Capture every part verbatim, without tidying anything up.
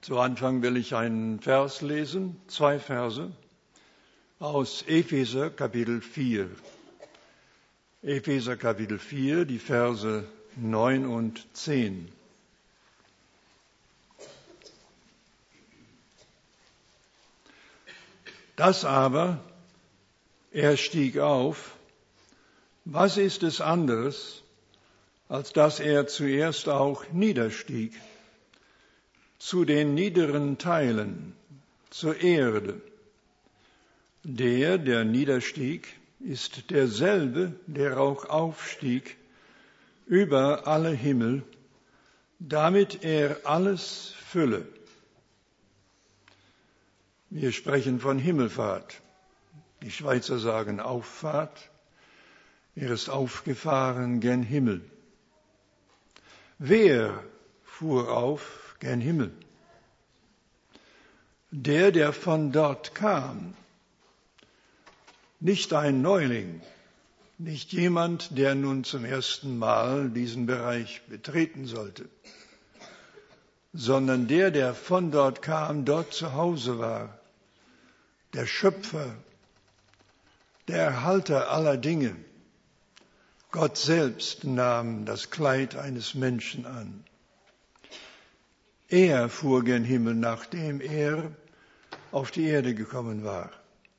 Zu Anfang will ich einen Vers lesen, zwei Verse aus Epheser Kapitel vier. Epheser Kapitel vier, die Verse neun und zehn. Das aber, er stieg auf, was ist es anderes, als dass er zuerst auch niederstieg, zu den niederen Teilen, zur Erde. Der, der niederstieg, ist derselbe, der auch aufstieg über alle Himmel, damit er alles fülle. Wir sprechen von Himmelfahrt. Die Schweizer sagen Auffahrt. Er ist aufgefahren gen Himmel. Wer fuhr auf gen Himmel? Der, der von dort kam. Nicht ein Neuling, nicht jemand, der nun zum ersten Mal diesen Bereich betreten sollte, sondern der, der von dort kam, dort zu Hause war, der Schöpfer, der Erhalter aller Dinge. Gott selbst nahm das Kleid eines Menschen an. Er fuhr gen Himmel, nachdem er auf die Erde gekommen war.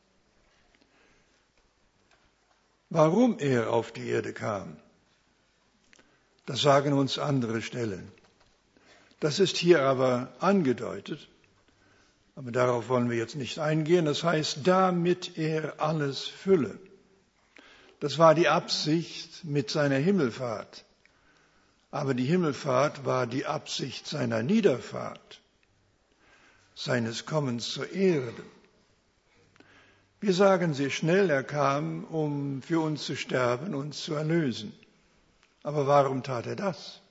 Warum er auf die Erde kam, das sagen uns andere Stellen. Das ist hier aber angedeutet, aber darauf wollen wir jetzt nicht eingehen. Das heißt, damit er alles fülle. Das war die Absicht mit seiner Himmelfahrt. Aber die Himmelfahrt war die Absicht seiner Niederfahrt, seines Kommens zur Erde. Wir sagen sehr schnell, er kam, um für uns zu sterben, uns zu erlösen. Aber warum tat er das?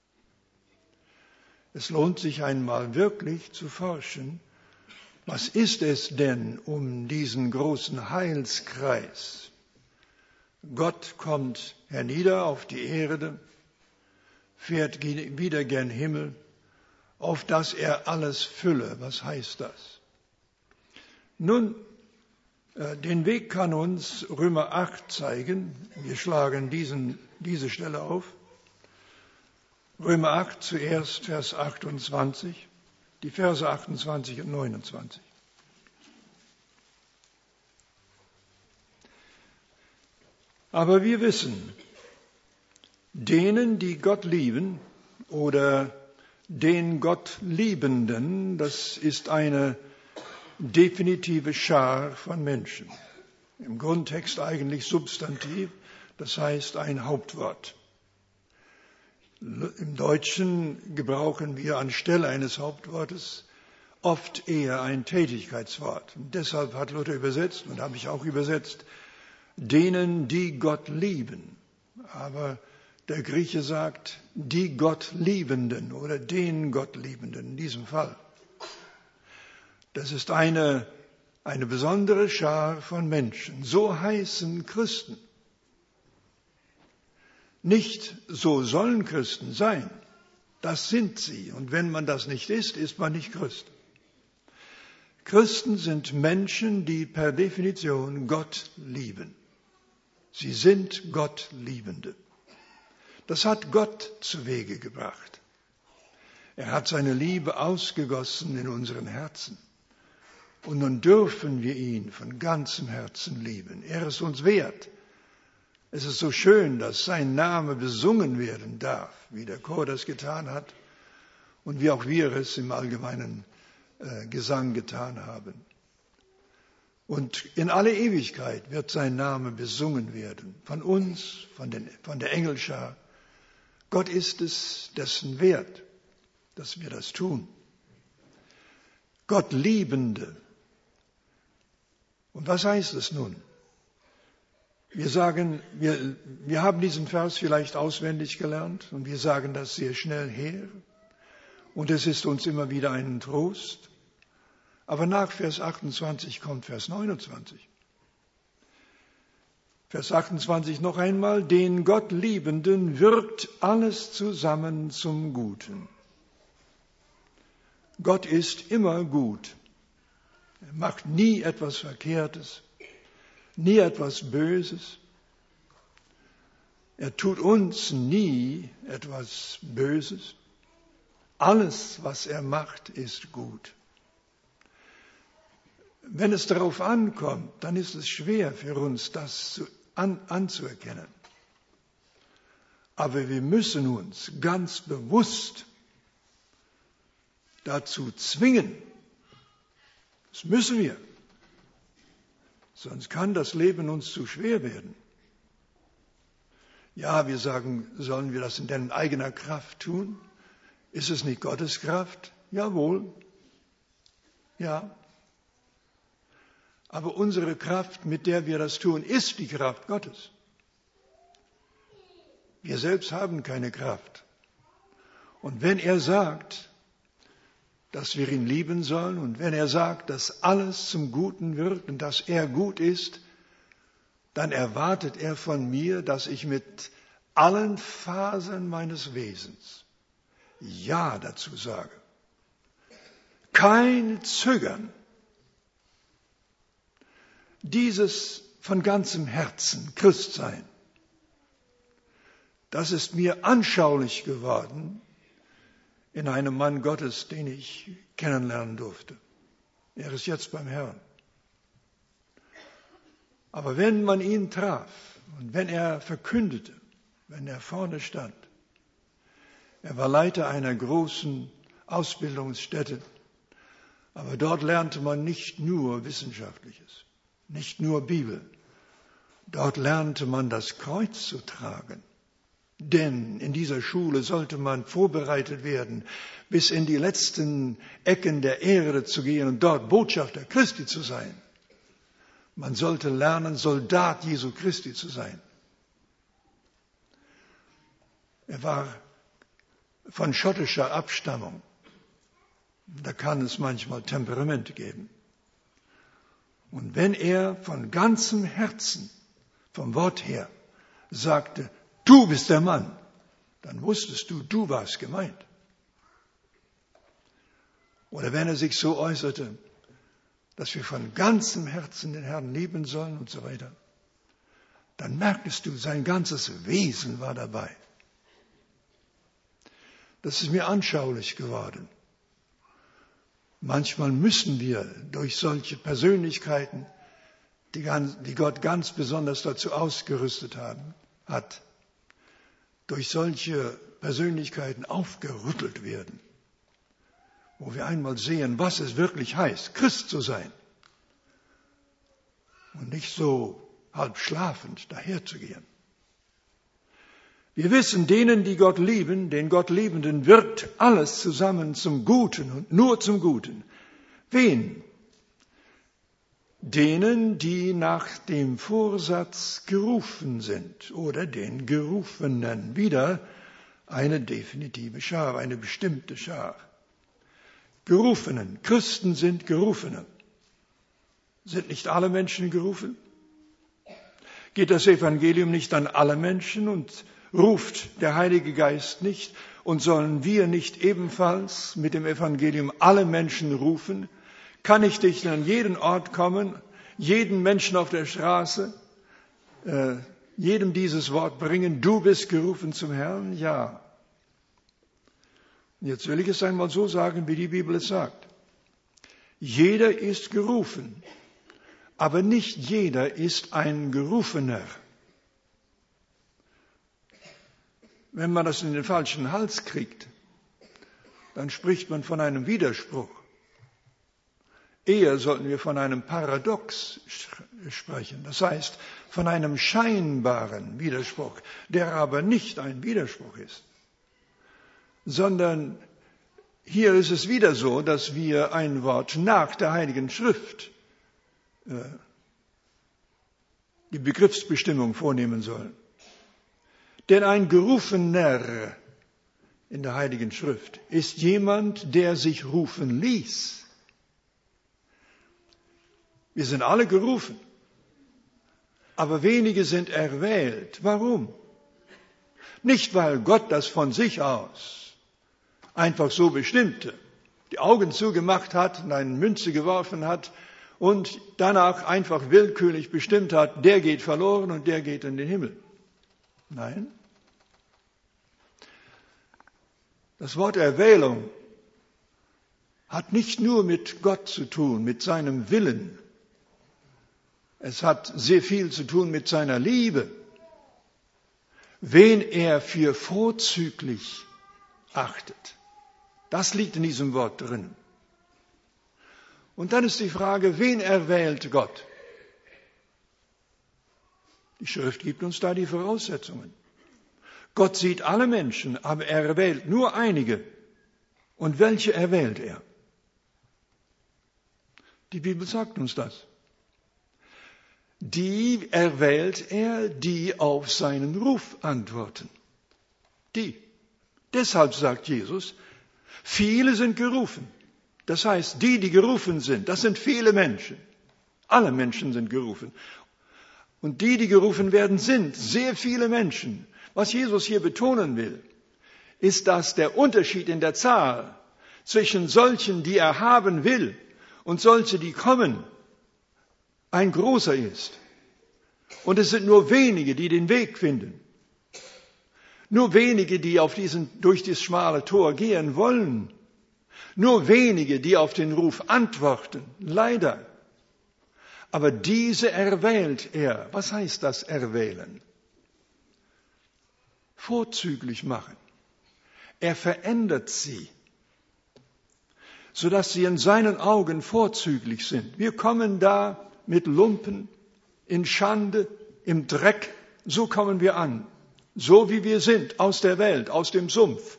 Es lohnt sich einmal wirklich zu forschen, was ist es denn um diesen großen Heilskreis? Gott kommt hernieder auf die Erde, fährt wieder gen Himmel, auf dass er alles fülle. Was heißt das? Nun, den Weg kann uns Römer acht zeigen. Wir schlagen diesen, diese Stelle auf. Römer acht zuerst, Vers achtundzwanzig, die Verse achtundzwanzig und neunundzwanzig. Aber wir wissen, denen, die Gott lieben, oder den Gott Liebenden, das ist eine definitive Schar von Menschen. Im Grundtext eigentlich Substantiv, das heißt ein Hauptwort. Im Deutschen gebrauchen wir anstelle eines Hauptwortes oft eher ein Tätigkeitswort. Und deshalb hat Luther übersetzt, und habe ich auch übersetzt, denen, die Gott lieben. Aber der Grieche sagt, die Gott Liebenden oder den Gott Liebenden in diesem Fall. Das ist eine, eine besondere Schar von Menschen. So heißen Christen. Nicht so sollen Christen sein. Das sind sie. Und wenn man das nicht ist, ist man nicht Christ. Christen sind Menschen, die per Definition Gott lieben. Sie sind Gottliebende. Das hat Gott zu Wege gebracht. Er hat seine Liebe ausgegossen in unseren Herzen. Und nun dürfen wir ihn von ganzem Herzen lieben. Er ist uns wert. Es ist so schön, dass sein Name besungen werden darf, wie der Chor das getan hat und wie auch wir es im allgemeinen äh, Gesang getan haben. Und in alle Ewigkeit wird sein Name besungen werden, von uns, von, den, von der Engelschar. Gott ist es dessen wert, dass wir das tun. Gott Liebende. Und was heißt es nun? Wir sagen, wir, wir haben diesen Vers vielleicht auswendig gelernt und wir sagen das sehr schnell her. Und es ist uns immer wieder ein Trost. Aber nach Vers achtundzwanzig kommt Vers neunundzwanzig. Vers achtundzwanzig noch einmal, den Gott Liebenden wirkt alles zusammen zum Guten. Gott ist immer gut. Er macht nie etwas Verkehrtes, nie etwas Böses. Er tut uns nie etwas Böses. Alles, was er macht, ist gut. Wenn es darauf ankommt, dann ist es schwer für uns, das zu, an, anzuerkennen. Aber wir müssen uns ganz bewusst dazu zwingen. Das müssen wir. Sonst kann das Leben uns zu schwer werden. Ja, wir sagen, sollen wir das in deiner eigener Kraft tun? Ist es nicht Gottes Kraft? Jawohl. Ja. Aber unsere Kraft, mit der wir das tun, ist die Kraft Gottes. Wir selbst haben keine Kraft. Und wenn er sagt, dass wir ihn lieben sollen, und wenn er sagt, dass alles zum Guten wirkt und dass er gut ist, dann erwartet er von mir, dass ich mit allen Fasern meines Wesens Ja dazu sage. Kein Zögern. Dieses von ganzem Herzen Christsein, das ist mir anschaulich geworden in einem Mann Gottes, den ich kennenlernen durfte. Er ist jetzt beim Herrn. Aber wenn man ihn traf und wenn er verkündete, wenn er vorne stand, er war Leiter einer großen Ausbildungsstätte, aber dort lernte man nicht nur Wissenschaftliches, nicht nur Bibel. Dort lernte man das Kreuz zu tragen. Denn in dieser Schule sollte man vorbereitet werden, bis in die letzten Ecken der Erde zu gehen und dort Botschafter Christi zu sein. Man sollte lernen, Soldat Jesu Christi zu sein. Er war von schottischer Abstammung. Da kann es manchmal Temperamente geben. Und wenn er von ganzem Herzen, vom Wort her, sagte, du bist der Mann, dann wusstest du, du warst gemeint. Oder wenn er sich so äußerte, dass wir von ganzem Herzen den Herrn lieben sollen und so weiter, dann merktest du, sein ganzes Wesen war dabei. Das ist mir anschaulich geworden. Manchmal müssen wir durch solche Persönlichkeiten, die, ganz, die Gott ganz besonders dazu ausgerüstet haben, hat, durch solche Persönlichkeiten aufgerüttelt werden, wo wir einmal sehen, was es wirklich heißt, Christ zu sein und nicht so halb schlafend daherzugehen. Wir wissen, denen, die Gott lieben, den Gott Liebenden, wirkt alles zusammen zum Guten und nur zum Guten. Wen? Denen, die nach dem Vorsatz gerufen sind oder den Gerufenen. Wieder eine definitive Schar, eine bestimmte Schar. Gerufenen. Christen sind Gerufene. Sind nicht alle Menschen gerufen? Geht das Evangelium nicht an alle Menschen und ruft der Heilige Geist nicht? Und sollen wir nicht ebenfalls mit dem Evangelium alle Menschen rufen? Kann ich dich an jeden Ort kommen, jeden Menschen auf der Straße, äh, jedem dieses Wort bringen, du bist gerufen zum Herrn? Ja. Jetzt will ich es einmal so sagen, wie die Bibel es sagt. Jeder ist gerufen, aber nicht jeder ist ein Gerufener. Wenn man das in den falschen Hals kriegt, dann spricht man von einem Widerspruch. Eher sollten wir von einem Paradox sprechen, das heißt von einem scheinbaren Widerspruch, der aber nicht ein Widerspruch ist, sondern hier ist es wieder so, dass wir ein Wort nach der Heiligen Schrift äh, die Begriffsbestimmung vornehmen sollen. Denn ein Gerufener in der Heiligen Schrift ist jemand, der sich rufen ließ. Wir sind alle gerufen, aber wenige sind erwählt. Warum? Nicht, weil Gott das von sich aus einfach so bestimmte. die Augen zugemacht hat und eine Münze geworfen hat und danach einfach willkürlich bestimmt hat, der geht verloren und der geht in den Himmel. Nein. Das Wort Erwählung hat nicht nur mit Gott zu tun, mit seinem Willen. Es hat sehr viel zu tun mit seiner Liebe. Wen er für vorzüglich achtet. Das liegt in diesem Wort drin. Und dann ist die Frage, wen erwählt Gott? Die Schrift gibt uns da die Voraussetzungen. Gott sieht alle Menschen, aber er erwählt nur einige. Und welche erwählt er? Die Bibel sagt uns das. Die erwählt er, die auf seinen Ruf antworten. Die. Deshalb sagt Jesus, viele sind gerufen. Das heißt, die, die gerufen sind, das sind viele Menschen. Alle Menschen sind gerufen. Und die, die gerufen werden, sind sehr viele Menschen. Was Jesus hier betonen will, ist, dass der Unterschied in der Zahl zwischen solchen, die er haben will, und solche, die kommen, ein großer ist. Und es sind nur wenige, die den Weg finden. Nur wenige, die auf diesen, durch dieses schmale Tor gehen wollen. Nur wenige, die auf den Ruf antworten. Leider. Aber diese erwählt er. Was heißt das erwählen? Vorzüglich machen. Er verändert sie, sodass sie in seinen Augen vorzüglich sind. Wir kommen da mit Lumpen, in Schande, im Dreck. So kommen wir an. So wie wir sind, aus der Welt, aus dem Sumpf.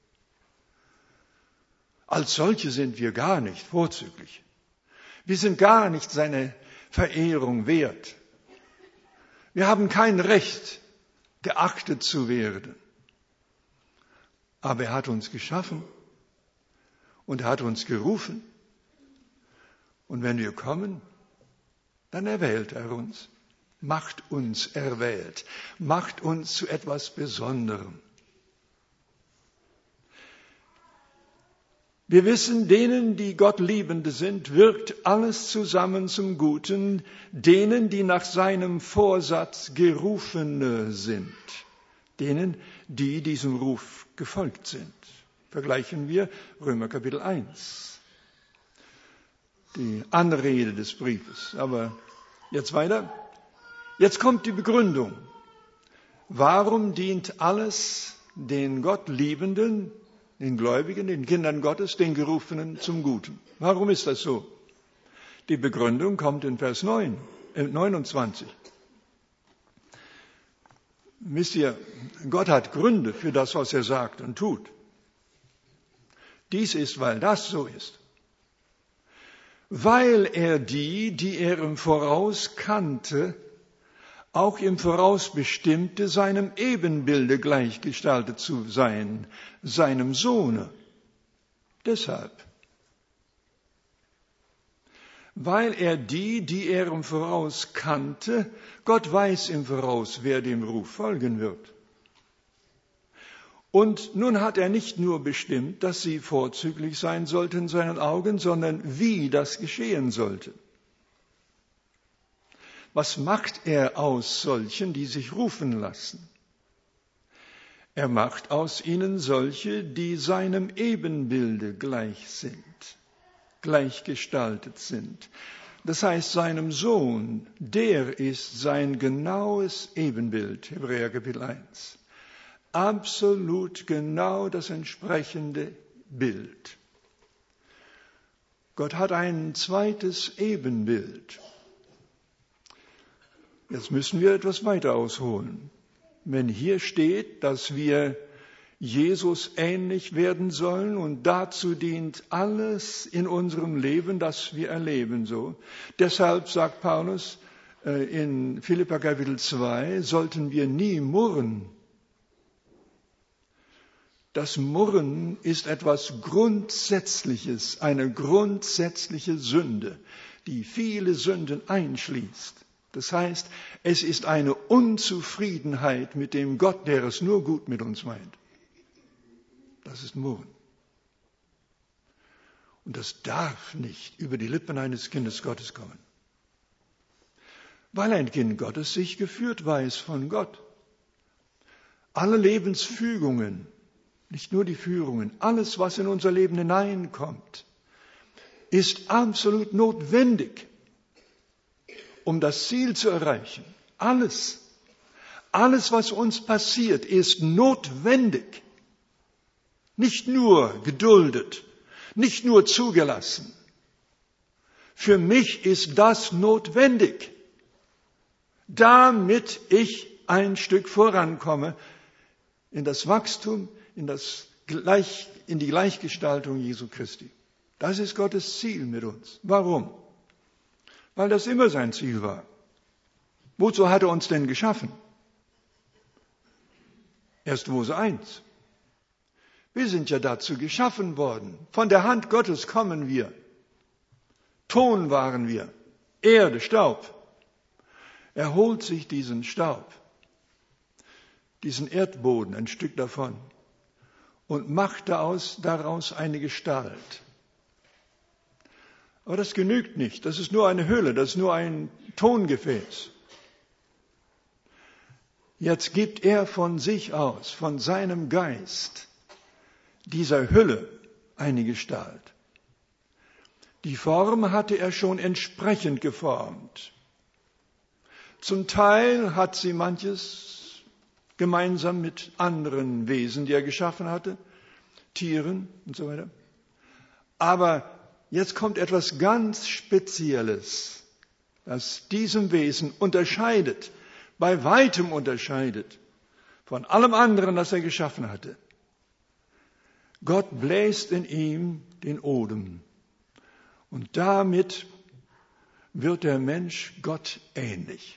Als solche sind wir gar nicht vorzüglich. Wir sind gar nicht seine Verehrung wert. Wir haben kein Recht, geachtet zu werden. Aber er hat uns geschaffen und er hat uns gerufen. Und wenn wir kommen, dann erwählt er uns, macht uns erwählt, macht uns zu etwas Besonderem. Wir wissen, denen, die Gottliebende sind, wirkt alles zusammen zum Guten, denen, die nach seinem Vorsatz Gerufene sind, denen, die diesem Ruf gefolgt sind. Vergleichen wir Römer Kapitel eins, die Anrede des Briefes. Aber jetzt weiter. Jetzt kommt die Begründung. Warum dient alles den Gottliebenden, den Gläubigen, den Kindern Gottes, den Gerufenen zum Guten? Warum ist das so? Die Begründung kommt in Vers neun, äh, neunundzwanzig. Wisst ihr, Gott hat Gründe für das, was er sagt und tut. Dies ist, weil das so ist. Weil er die, die er im Voraus kannte, auch im Voraus bestimmte, seinem Ebenbilde gleichgestaltet zu sein, seinem Sohne. Deshalb. Weil er die, die er im Voraus kannte, Gott weiß im Voraus, wer dem Ruf folgen wird. Und nun hat er nicht nur bestimmt, dass sie vorzüglich sein sollten in seinen Augen, sondern wie das geschehen sollte. Was macht er aus solchen, die sich rufen lassen? Er macht aus ihnen solche, die seinem Ebenbilde gleich sind, gleichgestaltet sind. Das heißt, seinem Sohn, der ist sein genaues Ebenbild, Hebräer Kapitel eins. Absolut genau das entsprechende Bild. Gott hat ein zweites Ebenbild. Jetzt müssen wir etwas weiter ausholen. Wenn hier steht, dass wir Jesus ähnlich werden sollen und dazu dient alles in unserem Leben, das wir erleben so. Deshalb sagt Paulus äh, in Philipper Kapitel zwei, sollten wir nie murren. Das Murren ist etwas Grundsätzliches, eine grundsätzliche Sünde, die viele Sünden einschließt. Das heißt, es ist eine Unzufriedenheit mit dem Gott, der es nur gut mit uns meint. Das ist Murren. Und das darf nicht über die Lippen eines Kindes Gottes kommen. Weil ein Kind Gottes sich geführt weiß von Gott. Alle Lebensfügungen, nicht nur die Führungen, alles, was in unser Leben hineinkommt, ist absolut notwendig, um das Ziel zu erreichen. Alles, alles, was uns passiert, ist notwendig. Nicht nur geduldet, nicht nur zugelassen. Für mich ist das notwendig, damit ich ein Stück vorankomme in das Wachstum, in, das Gleich, in die Gleichgestaltung Jesu Christi. Das ist Gottes Ziel mit uns. Warum? Weil das immer sein Ziel war. Wozu hat er uns denn geschaffen? erster Mose eins. Wir sind ja dazu geschaffen worden. Von der Hand Gottes kommen wir. Ton waren wir. Erde, Staub. Er holt sich diesen Staub, diesen Erdboden, ein Stück davon, und macht daraus, daraus eine Gestalt. Aber das genügt nicht. Das ist nur eine Hülle, das ist nur ein Tongefäß. Jetzt gibt er von sich aus, von seinem Geist, dieser Hülle eine Gestalt. Die Form hatte er schon entsprechend geformt. Zum Teil hat sie manches gemeinsam mit anderen Wesen, die er geschaffen hatte, Tieren und so weiter. Aber jetzt kommt etwas ganz Spezielles, das diesem Wesen unterscheidet, bei weitem unterscheidet von allem anderen, das er geschaffen hatte. Gott bläst in ihm den Odem und damit wird der Mensch Gott ähnlich.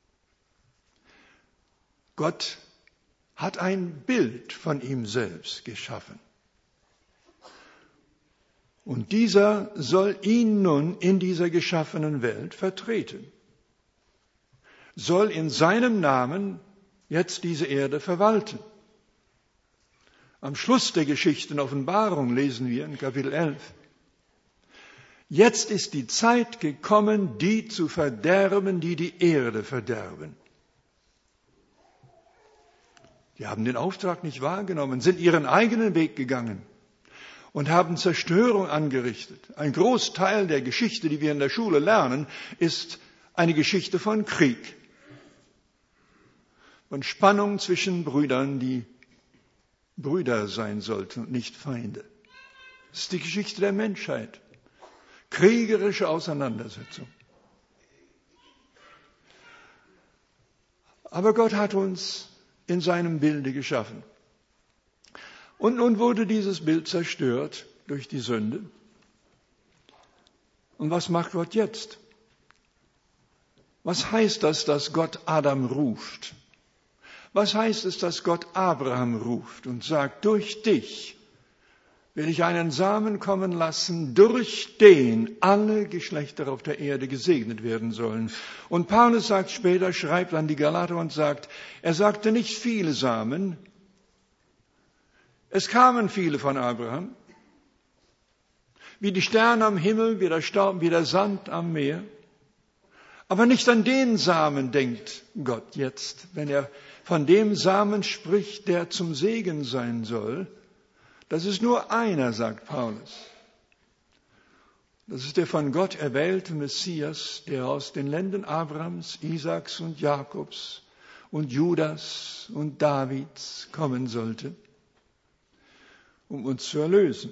Gott hat ein Bild von ihm selbst geschaffen. Und dieser soll ihn nun in dieser geschaffenen Welt vertreten. Soll in seinem Namen jetzt diese Erde verwalten. Am Schluss der Geschichte in Offenbarung lesen wir in Kapitel elf. Jetzt ist die Zeit gekommen, die zu verderben, die die Erde verderben. Die haben den Auftrag nicht wahrgenommen, sind ihren eigenen Weg gegangen und haben Zerstörung angerichtet. Ein Großteil der Geschichte, die wir in der Schule lernen, ist eine Geschichte von Krieg, von Spannung zwischen Brüdern, die Brüder sein sollten und nicht Feinde. Das ist die Geschichte der Menschheit. Kriegerische Auseinandersetzung. Aber Gott hat uns in seinem Bilde geschaffen. Und nun wurde dieses Bild zerstört durch die Sünde. Und was macht Gott jetzt? Was heißt das, dass Gott Adam ruft? Was heißt es, dass Gott Abraham ruft und sagt, durch dich will ich einen Samen kommen lassen, durch den alle Geschlechter auf der Erde gesegnet werden sollen. Und Paulus sagt später, schreibt an die Galater und sagt, er sagte nicht viele Samen, es kamen viele von Abraham, wie die Sterne am Himmel, wie der Staub, wie der Sand am Meer. Aber nicht an den Samen denkt Gott jetzt, wenn er von dem Samen spricht, der zum Segen sein soll. Das ist nur einer, sagt Paulus. Das ist der von Gott erwählte Messias, der aus den Lenden Abrahams, Isaaks und Jakobs und Judas und Davids kommen sollte, um uns zu erlösen.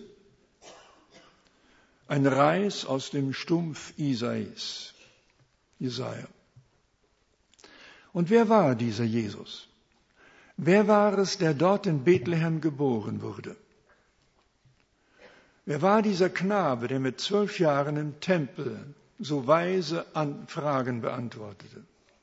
Ein Reis aus dem Stumpf Isais, Jesaja. Und wer war dieser Jesus? Wer war es, der dort in Bethlehem geboren wurde? Wer war dieser Knabe, der mit zwölf Jahren im Tempel so weise Fragen beantwortete?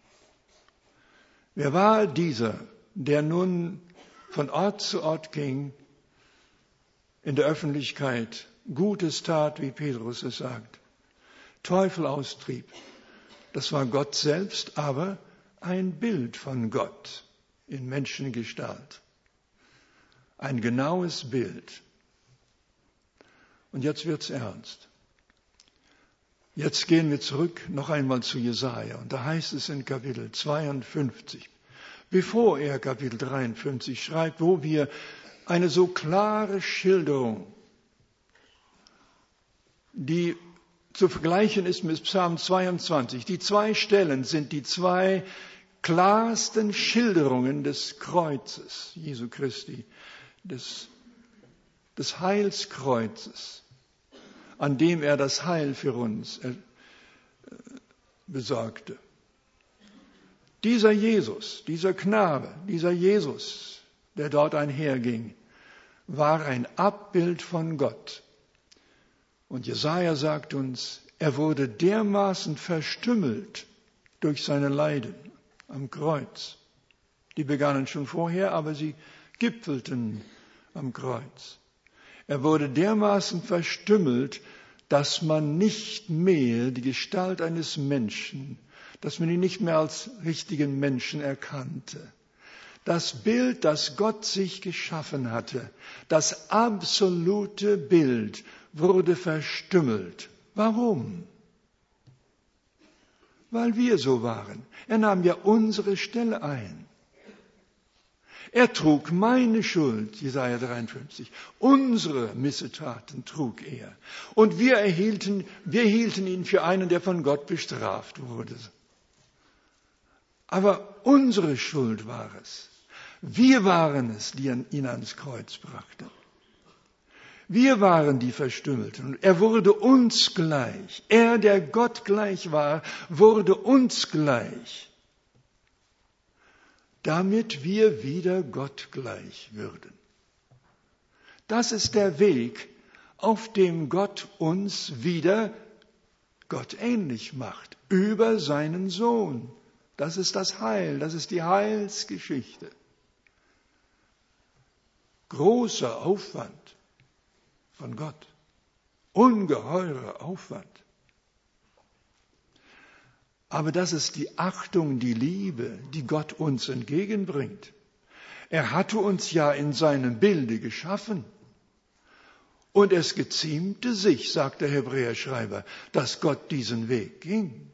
Wer war dieser, der nun von Ort zu Ort ging, in der Öffentlichkeit Gutes tat, wie Petrus es sagt, Teufel austrieb? Das war Gott selbst, aber ein Bild von Gott in Menschengestalt. Ein genaues Bild. Und jetzt wird's ernst. Jetzt gehen wir zurück noch einmal zu Jesaja. Und da heißt es in Kapitel zweiundfünfzig, bevor er Kapitel dreiundfünfzig schreibt, wo wir eine so klare Schilderung, die zu vergleichen ist mit Psalm zweiundzwanzig. Die zwei Stellen sind die zwei klarsten Schilderungen des Kreuzes Jesu Christi, des, des Heilskreuzes, an dem er das Heil für uns besorgte. Dieser Jesus, dieser Knabe, dieser Jesus, der dort einherging, war ein Abbild von Gott. Und Jesaja sagt uns, er wurde dermaßen verstümmelt durch seine Leiden am Kreuz. Die begannen schon vorher, aber sie gipfelten am Kreuz. Er wurde dermaßen verstümmelt, dass man nicht mehr die Gestalt eines Menschen, dass man ihn nicht mehr als richtigen Menschen erkannte. Das Bild, das Gott sich geschaffen hatte, das absolute Bild, wurde verstümmelt. Warum? Weil wir so waren. Er nahm ja unsere Stelle ein. Er trug meine Schuld, Jesaja dreiundfünfzig. Unsere Missetaten trug er. Und wir erhielten, wir hielten ihn für einen, der von Gott bestraft wurde. Aber unsere Schuld war es. Wir waren es, die ihn ans Kreuz brachten. Wir waren die Verstümmelten und er wurde uns gleich. Er, der Gott gleich war, wurde uns gleich, damit wir wieder Gott gleich würden. Das ist der Weg, auf dem Gott uns wieder Gott ähnlich macht, über seinen Sohn. Das ist das Heil, das ist die Heilsgeschichte. Großer Aufwand von Gott. Ungeheurer Aufwand. Aber das ist die Achtung, die Liebe, die Gott uns entgegenbringt. Er hatte uns ja in seinem Bilde geschaffen. Und es geziemte sich, sagt der Hebräerschreiber, dass Gott diesen Weg ging.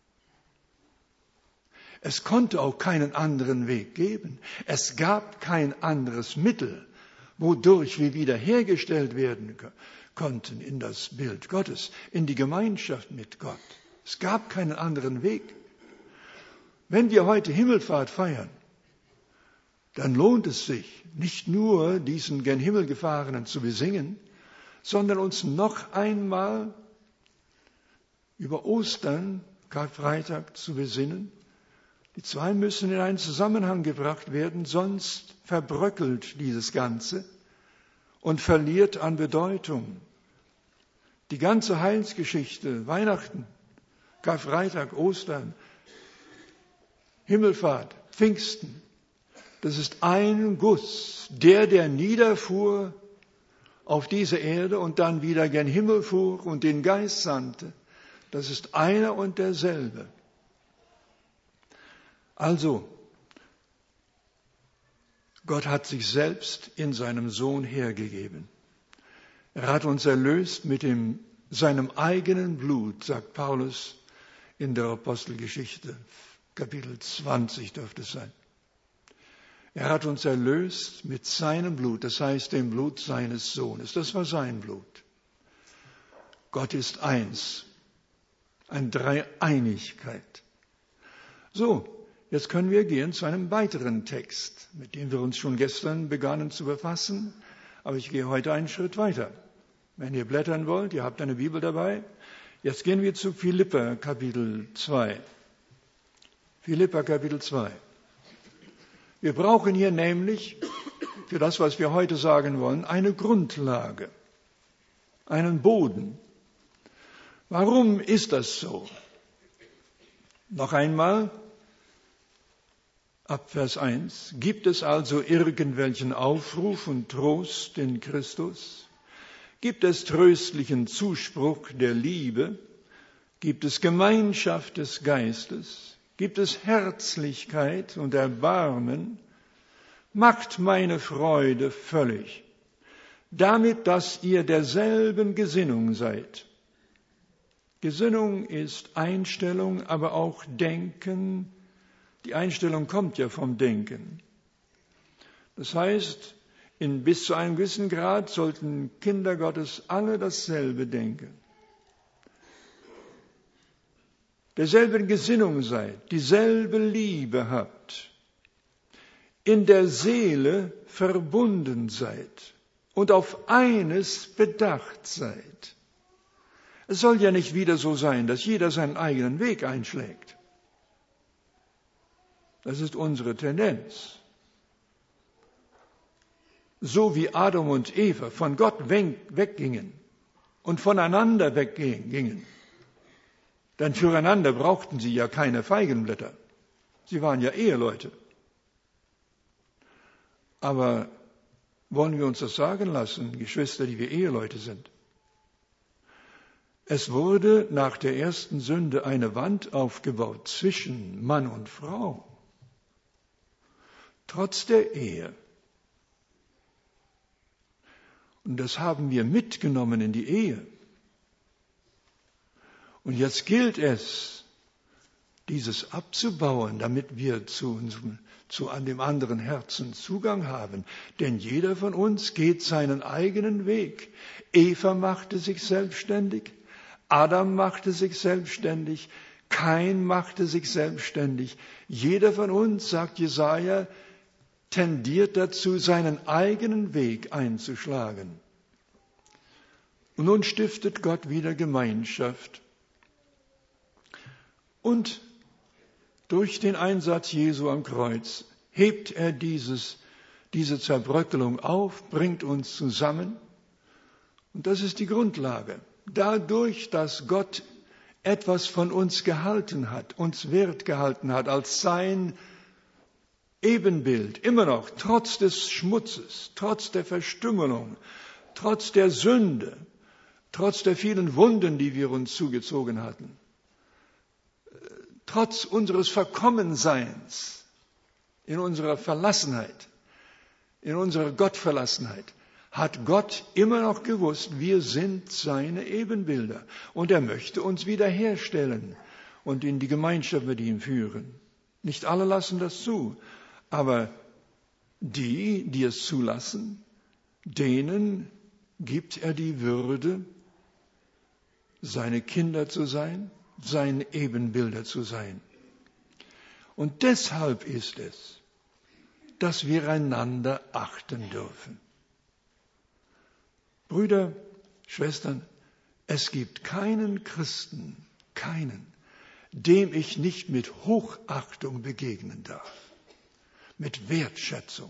Es konnte auch keinen anderen Weg geben. Es gab kein anderes Mittel, wodurch wir wiederhergestellt werden konnten in das Bild Gottes, in die Gemeinschaft mit Gott. Es gab keinen anderen Weg. Wenn wir heute Himmelfahrt feiern, dann lohnt es sich, nicht nur diesen gen Himmel gefahrenen zu besingen, sondern uns noch einmal über Ostern, Karfreitag zu besinnen. Die zwei müssen in einen Zusammenhang gebracht werden, sonst verbröckelt dieses Ganze und verliert an Bedeutung. Die ganze Heilsgeschichte, Weihnachten, Karfreitag, Ostern, Himmelfahrt, Pfingsten, das ist ein Guss, der, der niederfuhr auf diese Erde und dann wieder gen Himmel fuhr und den Geist sandte. Das ist einer und derselbe. Also, Gott hat sich selbst in seinem Sohn hergegeben. Er hat uns erlöst mit dem, seinem eigenen Blut, sagt Paulus in der Apostelgeschichte, Kapitel zwanzig dürfte es sein. Er hat uns erlöst mit seinem Blut, das heißt dem Blut seines Sohnes. Das war sein Blut. Gott ist eins, eine Dreieinigkeit. So. Jetzt können wir gehen zu einem weiteren Text, mit dem wir uns schon gestern begannen zu befassen. Aber ich gehe heute einen Schritt weiter. Wenn ihr blättern wollt, ihr habt eine Bibel dabei. Jetzt gehen wir zu Philipper Kapitel zwei. Philipper Kapitel zwei. Wir brauchen hier nämlich für das, was wir heute sagen wollen, eine Grundlage, einen Boden. Warum ist das so? Noch einmal. Ab Vers eins. Gibt es also irgendwelchen Aufruf und Trost in Christus? Gibt es tröstlichen Zuspruch der Liebe? Gibt es Gemeinschaft des Geistes? Gibt es Herzlichkeit und Erbarmen? Macht meine Freude völlig, damit, dass ihr derselben Gesinnung seid. Gesinnung ist Einstellung, aber auch Denken. Die Einstellung kommt ja vom Denken. Das heißt, in bis zu einem gewissen Grad sollten Kinder Gottes alle dasselbe denken. Derselben Gesinnung seid, dieselbe Liebe habt, in der Seele verbunden seid und auf eines bedacht seid. Es soll ja nicht wieder so sein, dass jeder seinen eigenen Weg einschlägt. Das ist unsere Tendenz. So wie Adam und Eva von Gott weggingen und voneinander weggingen, denn füreinander brauchten sie ja keine Feigenblätter. Sie waren ja Eheleute. Aber wollen wir uns das sagen lassen, Geschwister, die wir Eheleute sind? Es wurde nach der ersten Sünde eine Wand aufgebaut zwischen Mann und Frau. Trotz der Ehe. Und das haben wir mitgenommen in die Ehe. Und jetzt gilt es, dieses abzubauen, damit wir zu unserem, zu an dem anderen Herzen Zugang haben. Denn jeder von uns geht seinen eigenen Weg. Eva machte sich selbstständig, Adam machte sich selbstständig, Kain machte sich selbstständig. Jeder von uns, sagt Jesaja, tendiert dazu, seinen eigenen Weg einzuschlagen. Und nun stiftet Gott wieder Gemeinschaft. Und durch den Einsatz Jesu am Kreuz hebt er dieses, diese Zerbröckelung auf, bringt uns zusammen. Und das ist die Grundlage. Dadurch, dass Gott etwas von uns gehalten hat, uns wert gehalten hat, als sein Ebenbild, immer noch, trotz des Schmutzes, trotz der Verstümmelung, trotz der Sünde, trotz der vielen Wunden, die wir uns zugezogen hatten, trotz unseres Verkommenseins, in unserer Verlassenheit, in unserer Gottverlassenheit, hat Gott immer noch gewusst, wir sind seine Ebenbilder. Und er möchte uns wiederherstellen und in die Gemeinschaft mit ihm führen. Nicht alle lassen das zu, aber die, die es zulassen, denen gibt er die Würde, seine Kinder zu sein, seine Ebenbilder zu sein. Und deshalb ist es, dass wir einander achten dürfen. Brüder, Schwestern, es gibt keinen Christen, keinen, dem ich nicht mit Hochachtung begegnen darf, mit Wertschätzung.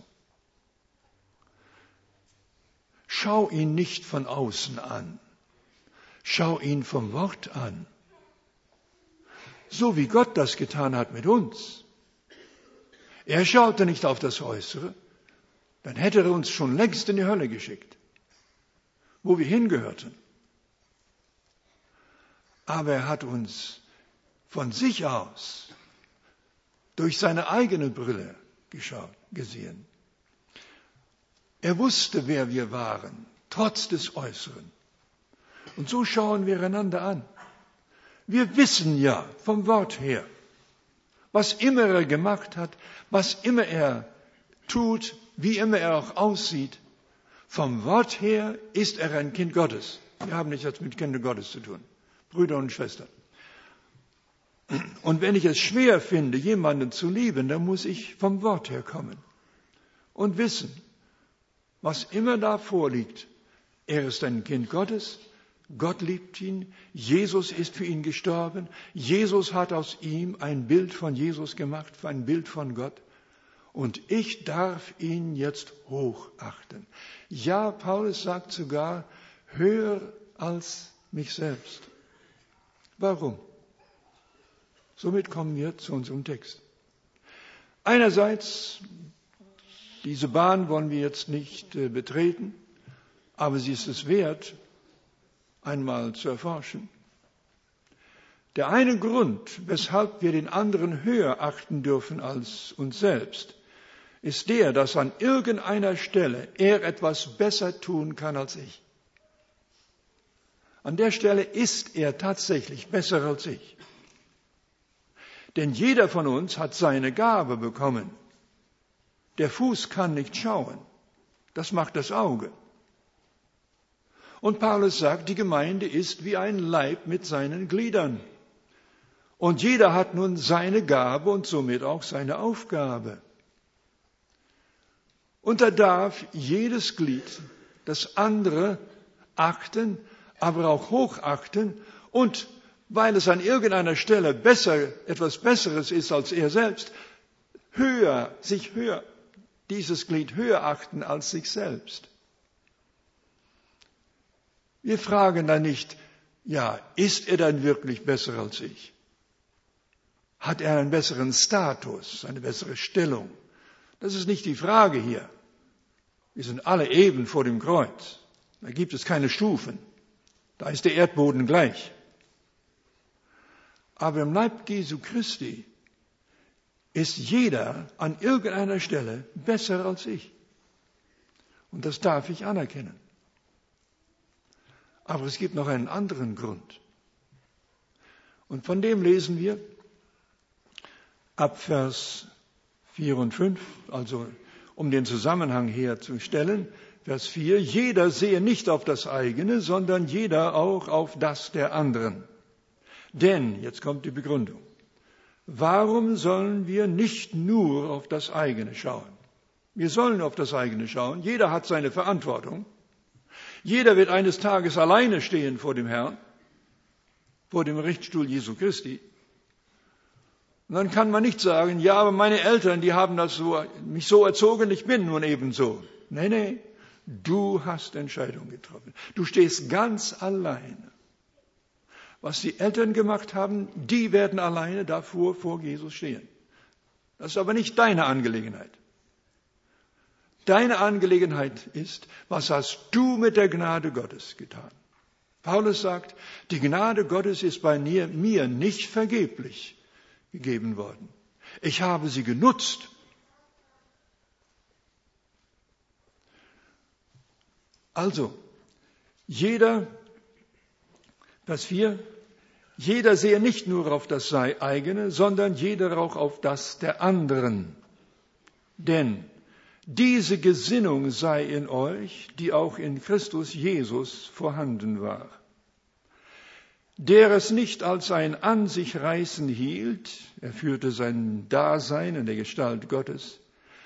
Schau ihn nicht von außen an, schau ihn vom Wort an. So wie Gott das getan hat mit uns. Er schaute nicht auf das Äußere, dann hätte er uns schon längst in die Hölle geschickt, wo wir hingehörten. Aber er hat uns von sich aus durch seine eigene Brille geschaut, gesehen. Er wusste, wer wir waren, trotz des Äußeren. Und so schauen wir einander an. Wir wissen ja vom Wort her, was immer er gemacht hat, was immer er tut, wie immer er auch aussieht. Vom Wort her ist er ein Kind Gottes. Wir haben nichts mit Kindern Gottes zu tun, Brüder und Schwestern. Und wenn ich es schwer finde, jemanden zu lieben, dann muss ich vom Wort her kommen und wissen, was immer da vorliegt. Er ist ein Kind Gottes. Gott liebt ihn, Jesus ist für ihn gestorben, Jesus hat aus ihm ein Bild von Jesus gemacht, ein Bild von Gott und ich darf ihn jetzt hochachten. Ja, Paulus sagt sogar, höher als mich selbst. Warum? Somit kommen wir zu unserem Text. Einerseits, diese Bahn wollen wir jetzt nicht äh, betreten, aber sie ist es wert, einmal zu erforschen. Der eine Grund, weshalb wir den anderen höher achten dürfen als uns selbst, ist der, dass an irgendeiner Stelle er etwas besser tun kann als ich. An der Stelle ist er tatsächlich besser als ich. Denn jeder von uns hat seine Gabe bekommen. Der Fuß kann nicht schauen. Das macht das Auge. Und Paulus sagt, die Gemeinde ist wie ein Leib mit seinen Gliedern. Und jeder hat nun seine Gabe und somit auch seine Aufgabe. Und da darf jedes Glied das andere achten, aber auch hochachten. Und weil es an irgendeiner Stelle besser, etwas Besseres ist als er selbst, höher, sich höher, dieses Glied höher achten als sich selbst. Wir fragen dann nicht, ja, ist er dann wirklich besser als ich? Hat er einen besseren Status, eine bessere Stellung? Das ist nicht die Frage hier. Wir sind alle eben vor dem Kreuz. Da gibt es keine Stufen. Da ist der Erdboden gleich. Aber im Leib Jesu Christi ist jeder an irgendeiner Stelle besser als ich. Und das darf ich anerkennen. Aber es gibt noch einen anderen Grund. Und von dem lesen wir ab Vers vier und fünf, also um den Zusammenhang herzustellen, Vers vier, jeder sehe nicht auf das eigene, sondern jeder auch auf das der anderen. Denn, jetzt kommt die Begründung, warum sollen wir nicht nur auf das eigene schauen? Wir sollen auf das eigene schauen, jeder hat seine Verantwortung. Jeder wird eines Tages alleine stehen vor dem Herrn, vor dem Richtstuhl Jesu Christi. Und dann kann man nicht sagen, ja, aber meine Eltern, die haben das so, mich so erzogen, ich bin nun eben so. Nee, nee, du hast Entscheidungen getroffen. Du stehst ganz alleine. Was die Eltern gemacht haben, die werden alleine davor vor Jesus stehen. Das ist aber nicht deine Angelegenheit. Deine Angelegenheit ist, was hast du mit der Gnade Gottes getan? Paulus sagt, die Gnade Gottes ist bei mir, mir nicht vergeblich gegeben worden. Ich habe sie genutzt. Also, jeder, Vers vier, jeder sehe nicht nur auf das eigene, sondern jeder auch auf das der anderen. Denn diese Gesinnung sei in euch, die auch in Christus Jesus vorhanden war, der es nicht als ein An sich reißen hielt, er führte sein Dasein in der Gestalt Gottes,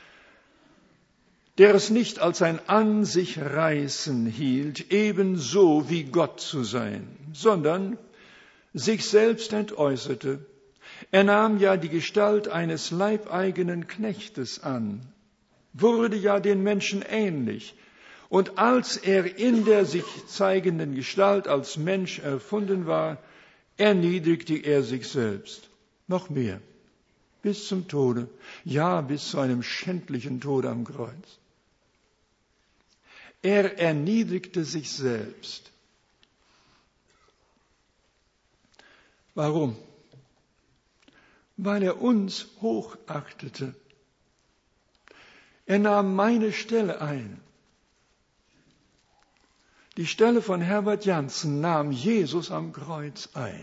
der es nicht als ein An sich reißen hielt, ebenso wie Gott zu sein, sondern sich selbst entäußerte. Er nahm ja die Gestalt eines leibeigenen Knechtes an, wurde ja den Menschen ähnlich. Und als er in der sich zeigenden Gestalt als Mensch erfunden war, erniedrigte er sich selbst. Noch mehr, bis zum Tode, ja, bis zu einem schändlichen Tode am Kreuz. Er erniedrigte sich selbst. Warum? Weil er uns hochachtete. Er nahm meine Stelle ein. Die Stelle von Herbert Janssen nahm Jesus am Kreuz ein.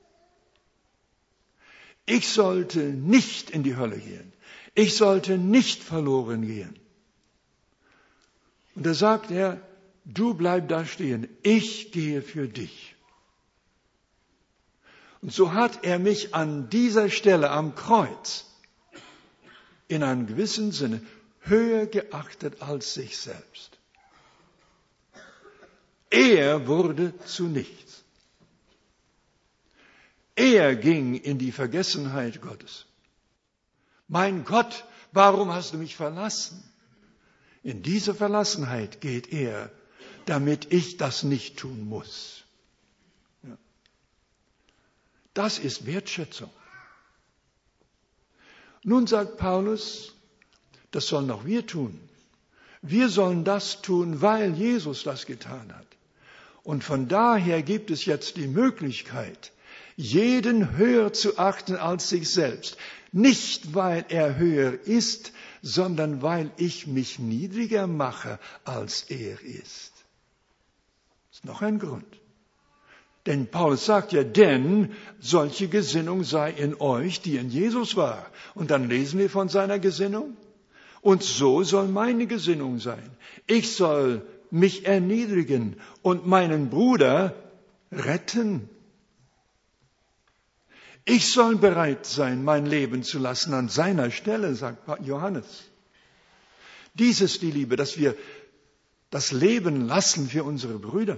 Ich sollte nicht in die Hölle gehen. Ich sollte nicht verloren gehen. Und da sagt er, du bleib da stehen. Ich gehe für dich. Und so hat er mich an dieser Stelle am Kreuz in einem gewissen Sinne höher geachtet als sich selbst. Er wurde zu nichts. Er ging in die Vergessenheit Gottes. Mein Gott, warum hast du mich verlassen? In diese Verlassenheit geht er, damit ich das nicht tun muss. Ja. Das ist Wertschätzung. Nun sagt Paulus, das sollen auch wir tun. Wir sollen das tun, weil Jesus das getan hat. Und von daher gibt es jetzt die Möglichkeit, jeden höher zu achten als sich selbst. Nicht, weil er höher ist, sondern weil ich mich niedriger mache, als er ist. Das ist noch ein Grund. Denn Paulus sagt ja, denn solche Gesinnung sei in euch, die in Jesus war. Und dann lesen wir von seiner Gesinnung. Und so soll meine Gesinnung sein. Ich soll mich erniedrigen und meinen Bruder retten. Ich soll bereit sein, mein Leben zu lassen an seiner Stelle, sagt Johannes. Dies ist die Liebe, dass wir das Leben lassen für unsere Brüder.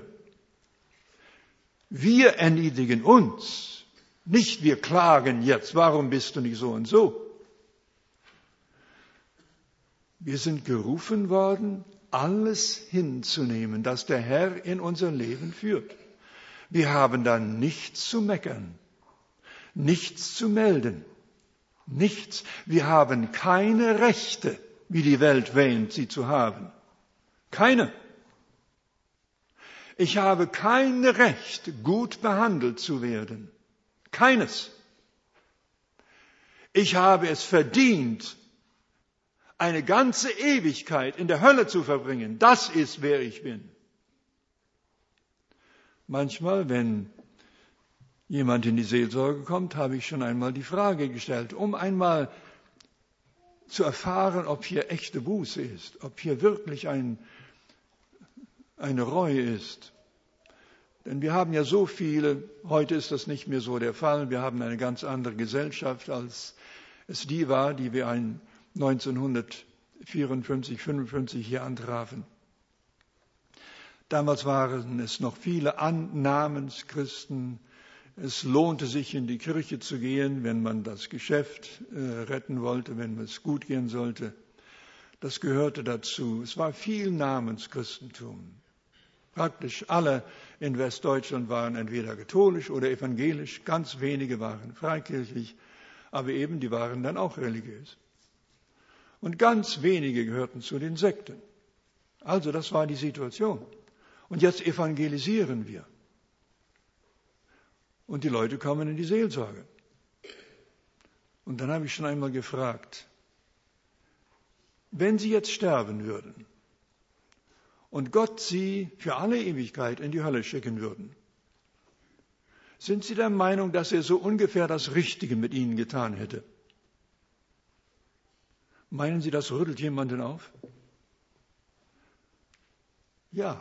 Wir erniedrigen uns, nicht wir klagen jetzt, warum bist du nicht so und so? Wir sind gerufen worden, alles hinzunehmen, das der Herr in unser Leben führt. Wir haben dann nichts zu meckern, nichts zu melden, nichts. Wir haben keine Rechte, wie die Welt wähnt, sie zu haben. Keine. Ich habe kein Recht, gut behandelt zu werden. Keines. Ich habe es verdient, eine ganze Ewigkeit in der Hölle zu verbringen. Das ist, wer ich bin. Manchmal, wenn jemand in die Seelsorge kommt, habe ich schon einmal die Frage gestellt, um einmal zu erfahren, ob hier echte Buße ist, ob hier wirklich ein, eine Reue ist. Denn wir haben ja so viele, heute ist das nicht mehr so der Fall, wir haben eine ganz andere Gesellschaft, als es die war, die wir ein neunzehnhundertvierundfünfzig, fünfundfünfzig hier antrafen. Damals waren es noch viele Namenschristen. Es lohnte sich, in die Kirche zu gehen, wenn man das Geschäft äh, retten wollte, wenn es gut gehen sollte. Das gehörte dazu. Es war viel Namenschristentum. Praktisch alle in Westdeutschland waren entweder katholisch oder evangelisch. Ganz wenige waren freikirchlich, aber eben die waren dann auch religiös. Und ganz wenige gehörten zu den Sekten. Also das war die Situation. Und jetzt evangelisieren wir. Und die Leute kommen in die Seelsorge. Und dann habe ich schon einmal gefragt, wenn sie jetzt sterben würden und Gott sie für alle Ewigkeit in die Hölle schicken würden, sind Sie der Meinung, dass er so ungefähr das Richtige mit ihnen getan hätte? Meinen Sie, das rüttelt jemanden auf? Ja.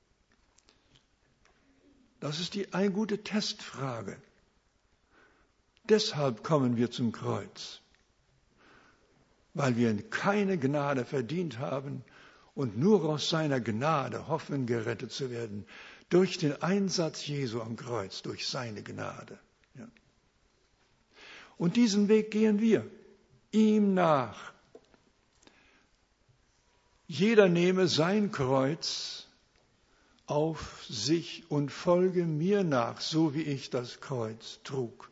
Das ist die eine gute Testfrage. Deshalb kommen wir zum Kreuz. Weil wir keine Gnade verdient haben und nur aus seiner Gnade hoffen, gerettet zu werden. Durch den Einsatz Jesu am Kreuz, durch seine Gnade. Ja. Und diesen Weg gehen wir, ihm nach. Jeder nehme sein Kreuz auf sich und folge mir nach, so wie ich das Kreuz trug.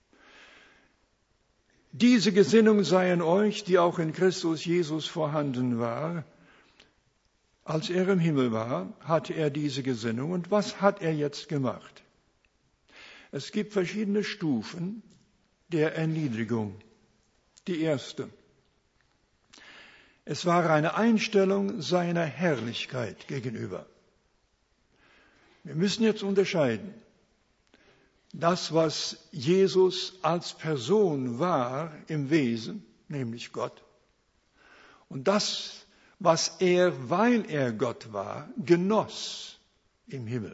Diese Gesinnung sei in euch, die auch in Christus Jesus vorhanden war. Als er im Himmel war, hatte er diese Gesinnung. Und was hat er jetzt gemacht? Es gibt verschiedene Stufen der Erniedrigung. Die erste. Es war eine Einstellung seiner Herrlichkeit gegenüber. Wir müssen jetzt unterscheiden. Das, was Jesus als Person war im Wesen, nämlich Gott, und das, was er, weil er Gott war, genoss im Himmel.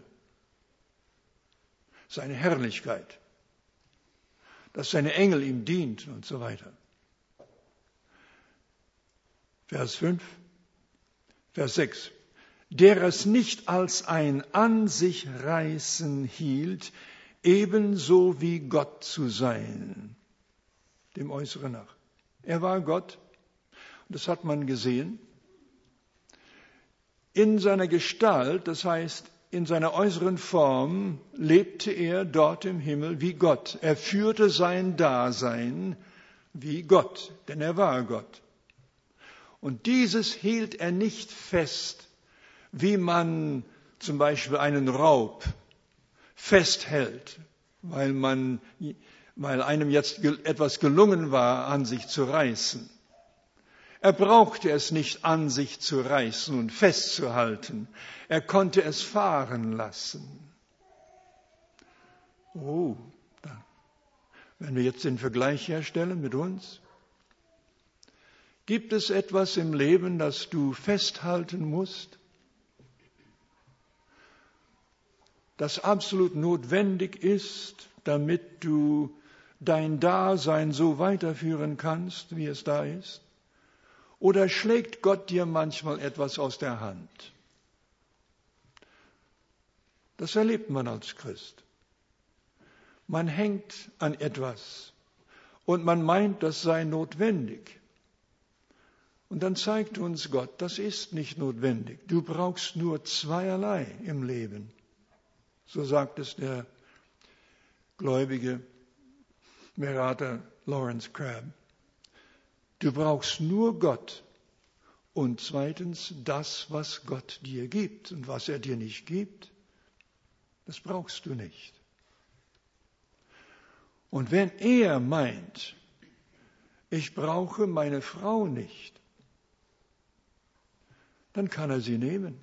Seine Herrlichkeit, dass seine Engel ihm dienten und so weiter. Vers fünf, Vers sechs. Der es nicht als ein An sich reißen hielt, ebenso wie Gott zu sein, dem Äußeren nach. Er war Gott, und das hat man gesehen. In seiner Gestalt, das heißt in seiner äußeren Form, lebte er dort im Himmel wie Gott. Er führte sein Dasein wie Gott, denn er war Gott. Und dieses hielt er nicht fest, wie man zum Beispiel einen Raub festhält, weil man, weil einem jetzt etwas gelungen war, an sich zu reißen. Er brauchte es nicht an sich zu reißen und festzuhalten. Er konnte es fahren lassen. Oh, da. Wenn wir jetzt den Vergleich herstellen mit uns, gibt es etwas im Leben, das du festhalten musst, das absolut notwendig ist, damit du dein Dasein so weiterführen kannst, wie es da ist? Oder schlägt Gott dir manchmal etwas aus der Hand? Das erlebt man als Christ. Man hängt an etwas und man meint, das sei notwendig. Und dann zeigt uns Gott, das ist nicht notwendig. Du brauchst nur zweierlei im Leben. So sagt es der gläubige Berater Lawrence Crabb. Du brauchst nur Gott und zweitens das, was Gott dir gibt. Und was er dir nicht gibt, das brauchst du nicht. Und wenn er meint, ich brauche meine Frau nicht, dann kann er sie nehmen.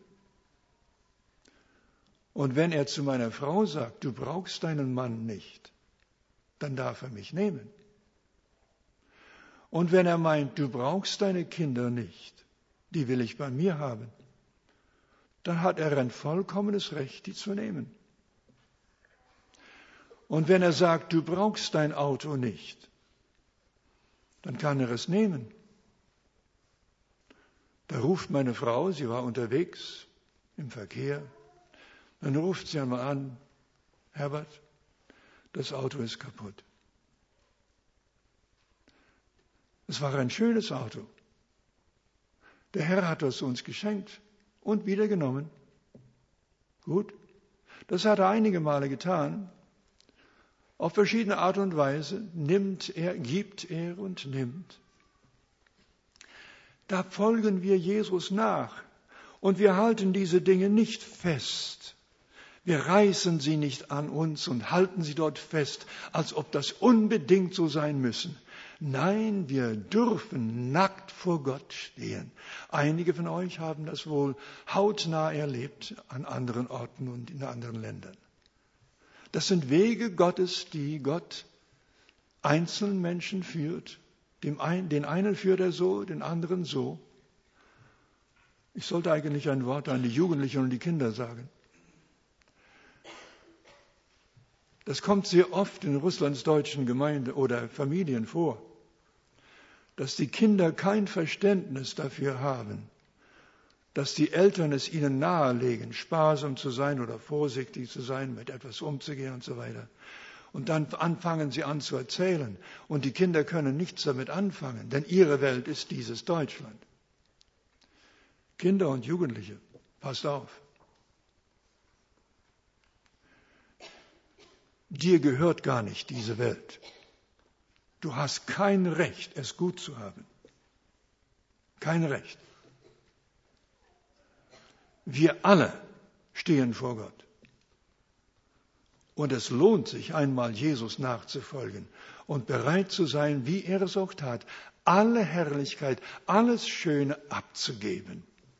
Und wenn er zu meiner Frau sagt, du brauchst deinen Mann nicht, dann darf er mich nehmen. Und wenn er meint, du brauchst deine Kinder nicht, die will ich bei mir haben, dann hat er ein vollkommenes Recht, die zu nehmen. Und wenn er sagt, du brauchst dein Auto nicht, dann kann er es nehmen. Da ruft meine Frau, sie war unterwegs im Verkehr, dann ruft sie einmal an, Herbert, das Auto ist kaputt. Es war ein schönes Auto. Der Herr hat es uns geschenkt und wieder genommen. Gut, das hat er einige Male getan. Auf verschiedene Art und Weise nimmt er, gibt er und nimmt. Da folgen wir Jesus nach und wir halten diese Dinge nicht fest. Wir reißen sie nicht an uns und halten sie dort fest, als ob das unbedingt so sein müssen. Nein, wir dürfen nackt vor Gott stehen. Einige von euch haben das wohl hautnah erlebt an anderen Orten und in anderen Ländern. Das sind Wege Gottes, die Gott einzelnen Menschen führt. Dem einen, den einen führt er so, den anderen so. Ich sollte eigentlich ein Wort an die Jugendlichen und die Kinder sagen. Das kommt sehr oft in Russlands deutschen Gemeinden oder Familien vor, dass die Kinder kein Verständnis dafür haben, dass die Eltern es ihnen nahelegen, sparsam zu sein oder vorsichtig zu sein, mit etwas umzugehen und so weiter. Und dann anfangen sie an zu erzählen und die Kinder können nichts damit anfangen, denn ihre Welt ist dieses Deutschland. Kinder und Jugendliche, passt auf. Dir gehört gar nicht diese Welt. Du hast kein Recht, es gut zu haben. Kein Recht. Wir alle stehen vor Gott. Und es lohnt sich einmal, Jesus nachzufolgen und bereit zu sein, wie er es auch tat, alle Herrlichkeit, alles Schöne abzugeben.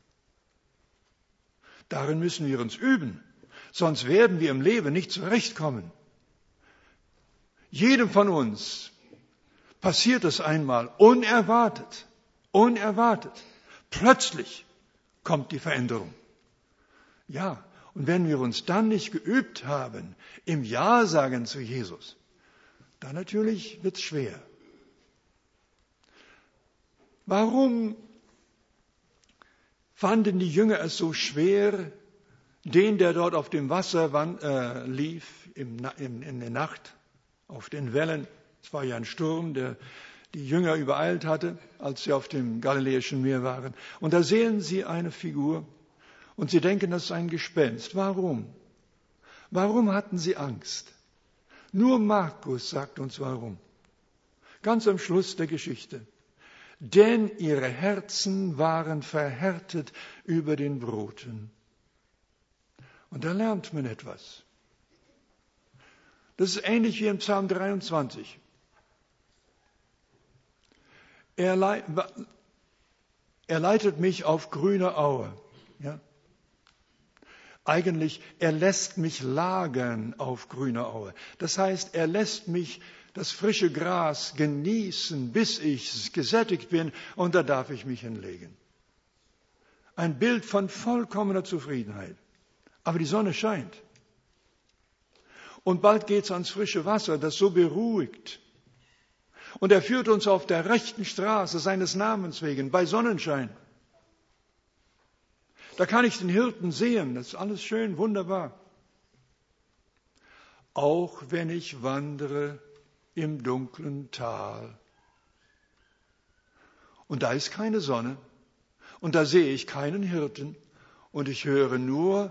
Darin müssen wir uns üben, sonst werden wir im Leben nicht zurechtkommen. Jedem von uns passiert es einmal unerwartet, unerwartet. Plötzlich kommt die Veränderung. Ja, und wenn wir uns dann nicht geübt haben, im Ja sagen zu Jesus, dann natürlich wird es schwer. Warum fanden die Jünger es so schwer, den, der dort auf dem Wasser äh, lief, im, in, in der Nacht, auf den Wellen, es war ja ein Sturm, der die Jünger übereilt hatte, als sie auf dem Galiläischen Meer waren. Und da sehen sie eine Figur und sie denken, das ist ein Gespenst. Warum? Warum hatten sie Angst? Nur Markus sagt uns warum. Ganz am Schluss der Geschichte. Denn ihre Herzen waren verhärtet über den Broten. Und da lernt man etwas. Das ist ähnlich wie im Psalm dreiundzwanzig. Er Er leitet mich auf grüne Aue. Ja? Eigentlich, er lässt mich lagern auf grüner Aue. Das heißt, er lässt mich das frische Gras genießen, bis ich gesättigt bin, und da darf ich mich hinlegen. Ein Bild von vollkommener Zufriedenheit. Aber die Sonne scheint. Und bald geht's ans frische Wasser, das so beruhigt. Und er führt uns auf der rechten Straße seines Namens wegen, bei Sonnenschein. Da kann ich den Hirten sehen, das ist alles schön, wunderbar. Auch wenn ich wandere im dunklen Tal. Und da ist keine Sonne. Und da sehe ich keinen Hirten. Und ich höre nur,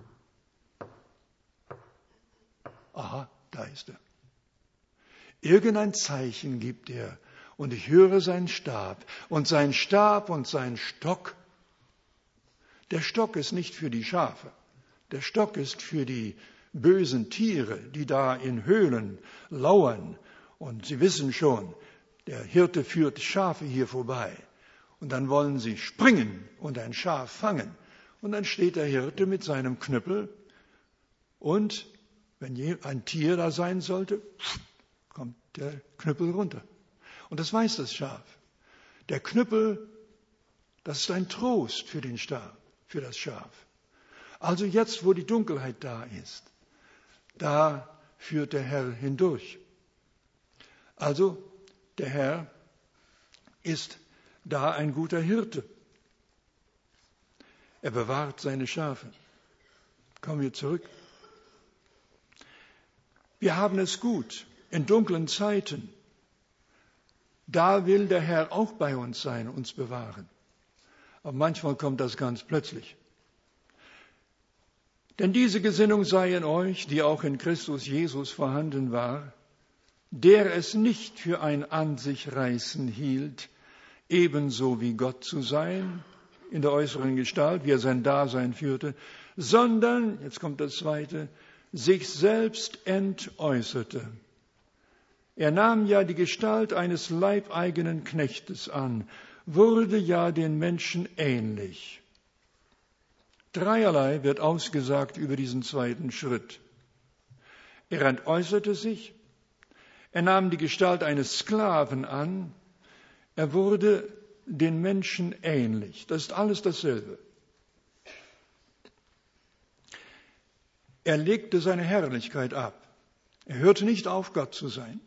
aha, da ist er. Irgendein Zeichen gibt er. Und ich höre seinen Stab. Und sein Stab und sein Stock. Der Stock ist nicht für die Schafe. Der Stock ist für die bösen Tiere, die da in Höhlen lauern. Und Sie wissen schon, der Hirte führt Schafe hier vorbei. Und dann wollen sie springen und ein Schaf fangen. Und dann steht der Hirte mit seinem Knüppel. Und wenn ein Tier da sein sollte, kommt der Knüppel runter. Und das weiß das Schaf. Der Knüppel, das ist ein Trost für den Stab, für das Schaf. Also jetzt, wo die Dunkelheit da ist, da führt der Herr hindurch. Also der Herr ist da ein guter Hirte. Er bewahrt seine Schafe. Kommen wir zurück. Wir haben es gut in dunklen Zeiten. Da will der Herr auch bei uns sein, uns bewahren. Aber manchmal kommt das ganz plötzlich. Denn diese Gesinnung sei in euch, die auch in Christus Jesus vorhanden war, der es nicht für ein An sich reißen hielt, ebenso wie Gott zu sein, in der äußeren Gestalt, wie er sein Dasein führte, sondern, jetzt kommt das Zweite, sich selbst entäußerte. Er nahm ja die Gestalt eines leibeigenen Knechtes an, wurde ja den Menschen ähnlich. Dreierlei wird ausgesagt über diesen zweiten Schritt. Er entäußerte sich, er nahm die Gestalt eines Sklaven an, er wurde den Menschen ähnlich. Das ist alles dasselbe. Er legte seine Herrlichkeit ab. Er hörte nicht auf, Gott zu sein.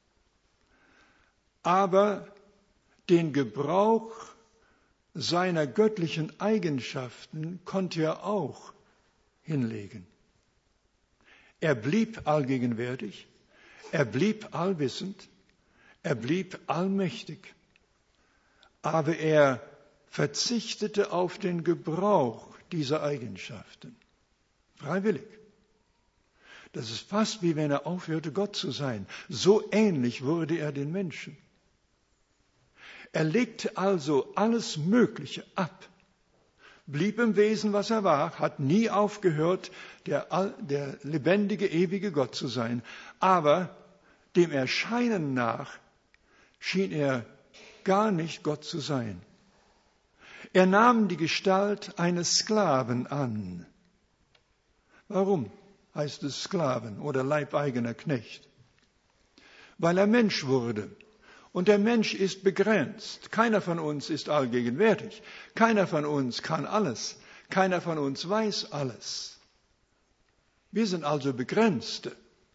Aber den Gebrauch seiner göttlichen Eigenschaften konnte er auch hinlegen. Er blieb allgegenwärtig, er blieb allwissend, er blieb allmächtig. Aber er verzichtete auf den Gebrauch dieser Eigenschaften. Freiwillig. Das ist fast wie wenn er aufhörte, Gott zu sein. So ähnlich wurde er den Menschen. Er legte also alles Mögliche ab, blieb im Wesen, was er war, hat nie aufgehört, der, der lebendige, ewige Gott zu sein. Aber dem Erscheinen nach schien er gar nicht Gott zu sein. Er nahm die Gestalt eines Sklaven an. Warum heißt es Sklaven oder leibeigener Knecht? Weil er Mensch wurde. Und der Mensch ist begrenzt. Keiner von uns ist allgegenwärtig. Keiner von uns kann alles. Keiner von uns weiß alles. Wir sind also Begrenzte.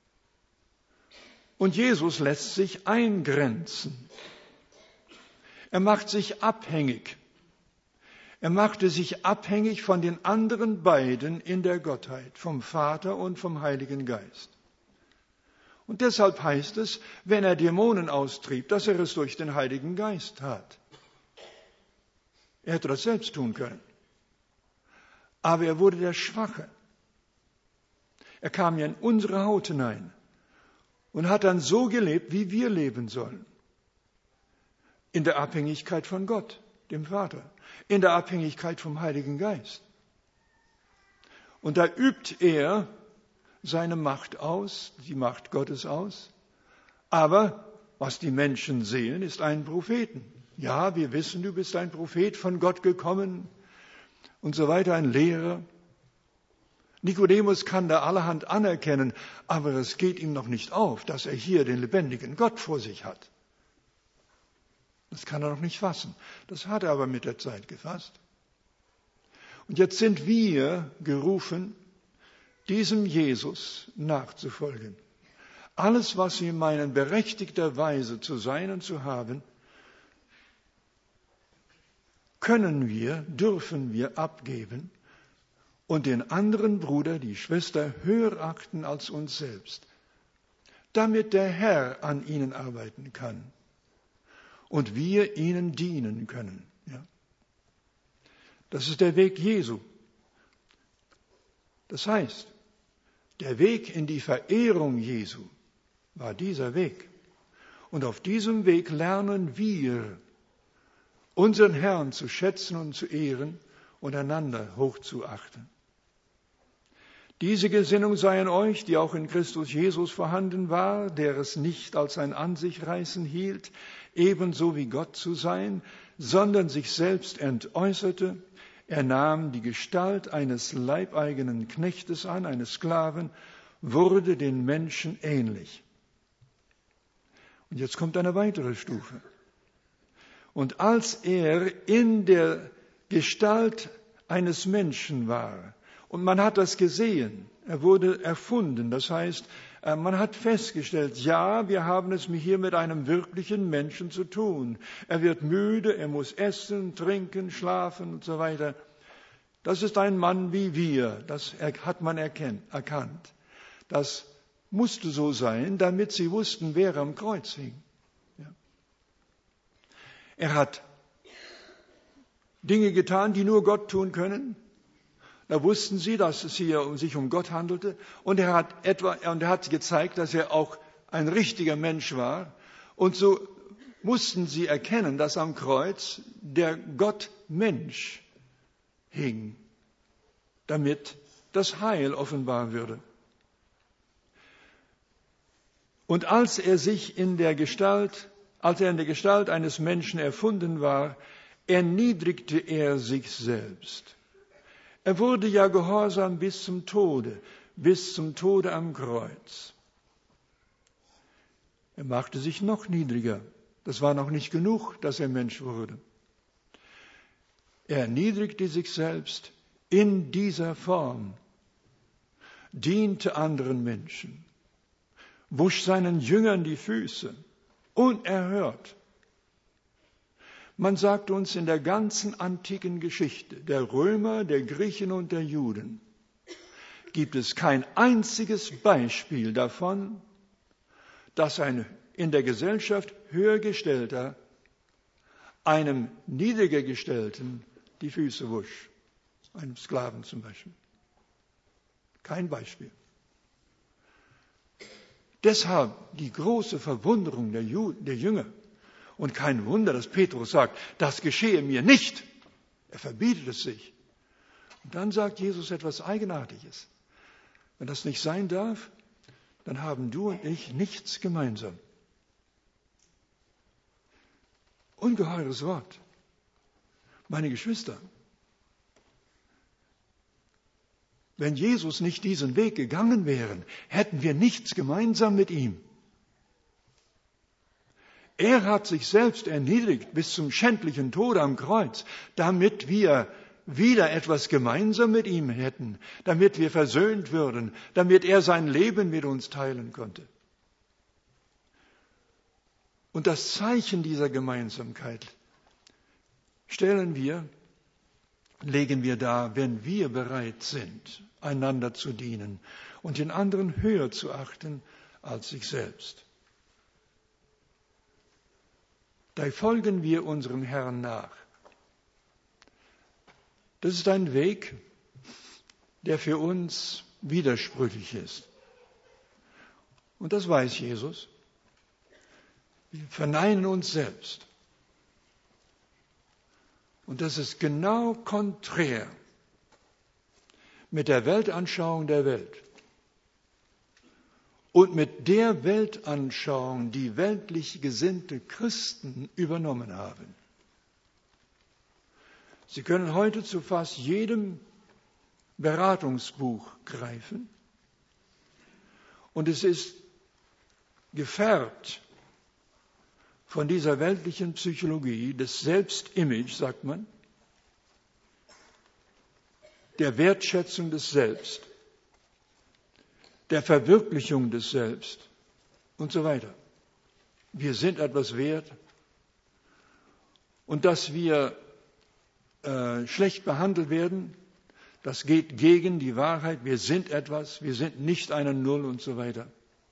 Und Jesus lässt sich eingrenzen. Er macht sich abhängig. Er machte sich abhängig von den anderen beiden in der Gottheit, vom Vater und vom Heiligen Geist. Und deshalb heißt es, wenn er Dämonen austrieb, dass er es durch den Heiligen Geist tat. Er hätte das selbst tun können. Aber er wurde der Schwache. Er kam ja in unsere Haut hinein und hat dann so gelebt, wie wir leben sollen. In der Abhängigkeit von Gott, dem Vater. In der Abhängigkeit vom Heiligen Geist. Und da übt er seine Macht aus, die Macht Gottes aus. Aber was die Menschen sehen, ist einen Propheten. Ja, wir wissen, du bist ein Prophet von Gott gekommen und so weiter, ein Lehrer. Nikodemus kann da allerhand anerkennen, aber es geht ihm noch nicht auf, dass er hier den lebendigen Gott vor sich hat. Das kann er noch nicht fassen. Das hat er aber mit der Zeit gefasst. Und jetzt sind wir gerufen, diesem Jesus nachzufolgen. Alles, was wir meinen, berechtigterweise zu sein und zu haben, können wir, dürfen wir abgeben und den anderen Bruder, die Schwester höher achten als uns selbst, damit der Herr an ihnen arbeiten kann und wir ihnen dienen können. Ja. Das ist der Weg Jesu. Das heißt, der Weg in die Verehrung Jesu war dieser Weg. Und auf diesem Weg lernen wir, unseren Herrn zu schätzen und zu ehren und einander hochzuachten. Diese Gesinnung sei in euch, die auch in Christus Jesus vorhanden war, der es nicht als ein An sich reißen hielt, ebenso wie Gott zu sein, sondern sich selbst entäußerte. Er nahm die Gestalt eines leibeigenen Knechtes an, eines Sklaven, wurde den Menschen ähnlich. Und jetzt kommt eine weitere Stufe. Und als er in der Gestalt eines Menschen war, und man hat das gesehen, er wurde erfunden, das heißt, man hat festgestellt, ja, wir haben es hier mit einem wirklichen Menschen zu tun. Er wird müde, er muss essen, trinken, schlafen und so weiter. Das ist ein Mann wie wir, das hat man erkannt. Das musste so sein, damit sie wussten, wer am Kreuz hing. Ja. Er hat Dinge getan, die nur Gott tun können. Da wussten sie, dass es hier sich um Gott handelte. Und er hat etwa, und er hat gezeigt, dass er auch ein richtiger Mensch war. Und so mussten sie erkennen, dass am Kreuz der Gott-Mensch hing, damit das Heil offenbar würde. Und als er sich in der Gestalt, als er in der Gestalt eines Menschen erfunden war, erniedrigte er sich selbst. Er wurde ja gehorsam bis zum Tode, bis zum Tode am Kreuz. Er machte sich noch niedriger. Das war noch nicht genug, dass er Mensch wurde. Er erniedrigte sich selbst in dieser Form, diente anderen Menschen, wusch seinen Jüngern die Füße, unerhört. Man sagt uns in der ganzen antiken Geschichte der Römer, der Griechen und der Juden, gibt es kein einziges Beispiel davon, dass ein in der Gesellschaft höhergestellter einem niedrigergestellten die Füße wusch, einem Sklaven zum Beispiel. Kein Beispiel. Deshalb die große Verwunderung der, Juden, der Jünger. Und kein Wunder, dass Petrus sagt, das geschehe mir nicht. Er verbietet es sich. Und dann sagt Jesus etwas Eigenartiges. Wenn das nicht sein darf, dann haben du und ich nichts gemeinsam. Ungeheures Wort. Meine Geschwister, wenn Jesus nicht diesen Weg gegangen wäre, hätten wir nichts gemeinsam mit ihm. Er hat sich selbst erniedrigt bis zum schändlichen Tode am Kreuz, damit wir wieder etwas gemeinsam mit ihm hätten, damit wir versöhnt würden, damit er sein Leben mit uns teilen konnte. Und das Zeichen dieser Gemeinsamkeit stellen wir, legen wir dar, wenn wir bereit sind, einander zu dienen und den anderen höher zu achten als sich selbst. Da folgen wir unserem Herrn nach. Das ist ein Weg, der für uns widersprüchlich ist. Und das weiß Jesus. Wir verneinen uns selbst. Und das ist genau konträr mit der Weltanschauung der Welt und mit der Weltanschauung, die weltlich gesinnte Christen übernommen haben. Sie können heute zu fast jedem Beratungsbuch greifen und es ist gefärbt von dieser weltlichen Psychologie, des Selbstimage, sagt man, der Wertschätzung des Selbst, der Verwirklichung des Selbst und so weiter. Wir sind etwas wert und dass wir äh, schlecht behandelt werden, das geht gegen die Wahrheit. Wir sind etwas, wir sind nicht eine Null und so weiter.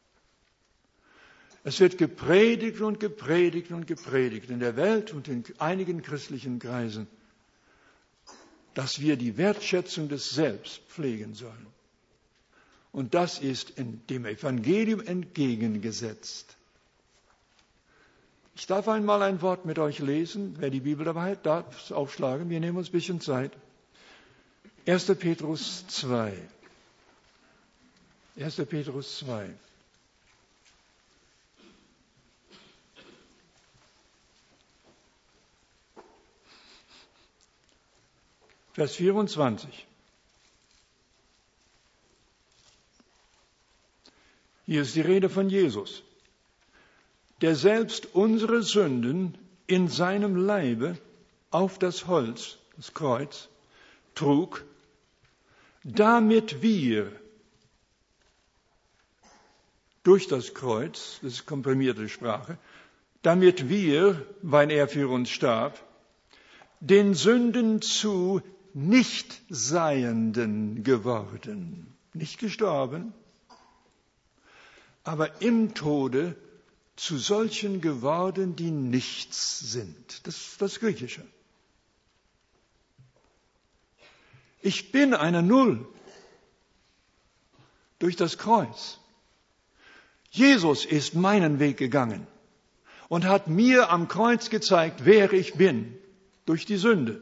Es wird gepredigt und gepredigt und gepredigt in der Welt und in einigen christlichen Kreisen, dass wir die Wertschätzung des Selbst pflegen sollen. Und das ist in dem Evangelium entgegengesetzt. Ich darf einmal ein Wort mit euch lesen. Wer die Bibel dabei hat, darf es aufschlagen. Wir nehmen uns ein bisschen Zeit. erster Petrus zwei. erster Petrus zwei. Vers vierundzwanzig. Hier ist die Rede von Jesus, der selbst unsere Sünden in seinem Leibe auf das Holz, das Kreuz, trug, damit wir durch das Kreuz, das ist komprimierte Sprache, damit wir, weil er für uns starb, den Sünden zu Nichtseienden geworden, nicht gestorben, aber im Tode zu solchen geworden, die nichts sind. Das ist das Griechische. Ich bin eine Null durch das Kreuz. Jesus ist meinen Weg gegangen und hat mir am Kreuz gezeigt, wer ich bin, durch die Sünde.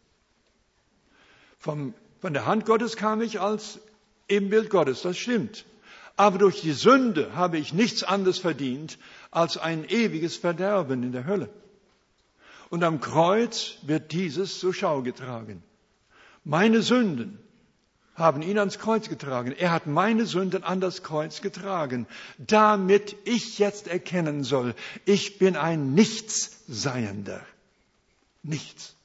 Vom, von der Hand Gottes kam ich als Ebenbild Gottes, das stimmt. Aber durch die Sünde habe ich nichts anderes verdient als ein ewiges Verderben in der Hölle. Und am Kreuz wird dieses zur Schau getragen. Meine Sünden haben ihn ans Kreuz getragen. Er hat meine Sünden an das Kreuz getragen, damit ich jetzt erkennen soll, ich bin ein Nichtsseiender. Nichts.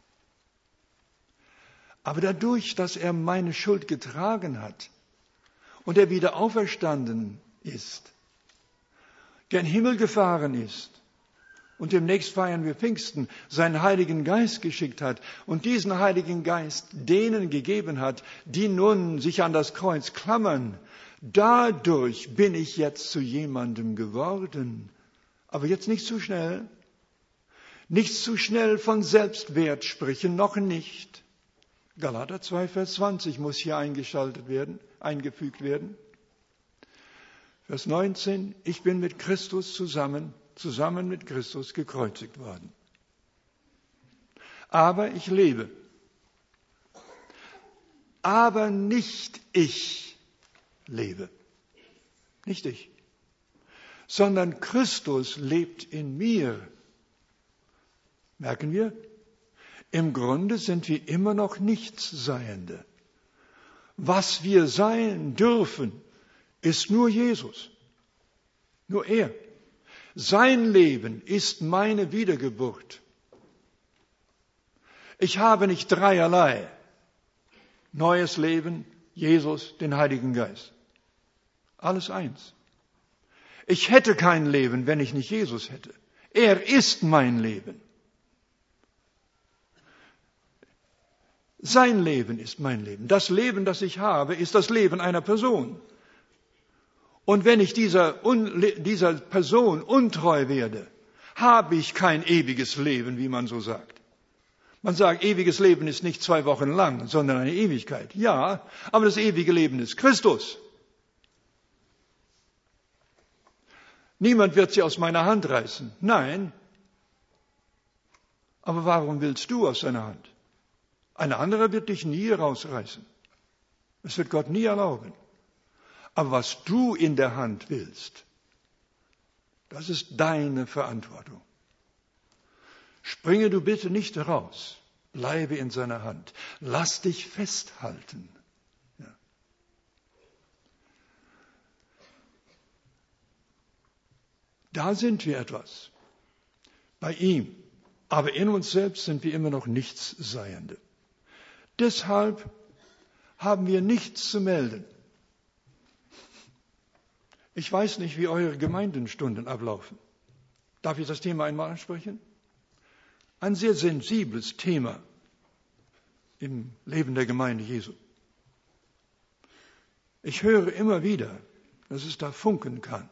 Aber dadurch, dass er meine Schuld getragen hat und er wieder auferstanden ist, gen Himmel gefahren ist und demnächst feiern wir Pfingsten, seinen Heiligen Geist geschickt hat und diesen Heiligen Geist denen gegeben hat, die nun sich an das Kreuz klammern, dadurch bin ich jetzt zu jemandem geworden. Aber jetzt nicht zu schnell. Nicht zu schnell von Selbstwert sprechen, noch nicht. Galater zwei, Vers zwanzig muss hier eingeschaltet werden, eingefügt werden. Vers neunzehn, ich bin mit Christus zusammen, zusammen mit Christus gekreuzigt worden. Aber ich lebe. Aber nicht ich lebe. Nicht ich. Sondern Christus lebt in mir. Merken wir? Im Grunde sind wir immer noch Nichtsseiende. Was wir sein dürfen, ist nur Jesus. Nur er. Sein Leben ist meine Wiedergeburt. Ich habe nicht dreierlei. Neues Leben, Jesus, den Heiligen Geist. Alles eins. Ich hätte kein Leben, wenn ich nicht Jesus hätte. Er ist mein Leben. Sein Leben ist mein Leben. Das Leben, das ich habe, ist das Leben einer Person. Und wenn ich dieser, dieser Person untreu werde, habe ich kein ewiges Leben, wie man so sagt. Man sagt, ewiges Leben ist nicht zwei Wochen lang, sondern eine Ewigkeit. Ja, aber das ewige Leben ist Christus. Niemand wird sie aus meiner Hand reißen. Nein. Aber warum willst du aus seiner Hand? Ein anderer wird dich nie rausreißen. Das wird Gott nie erlauben. Aber was du in der Hand willst, das ist deine Verantwortung. Springe du bitte nicht raus. Bleibe in seiner Hand. Lass dich festhalten. Ja. Da sind wir etwas. Bei ihm. Aber in uns selbst sind wir immer noch Nichtsseiende. Deshalb haben wir nichts zu melden. Ich weiß nicht, wie eure Gemeindenstunden ablaufen. Darf ich das Thema einmal ansprechen? Ein sehr sensibles Thema im Leben der Gemeinde Jesu. Ich höre immer wieder, dass es da funken kann.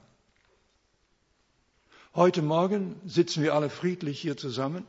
Heute Morgen sitzen wir alle friedlich hier zusammen.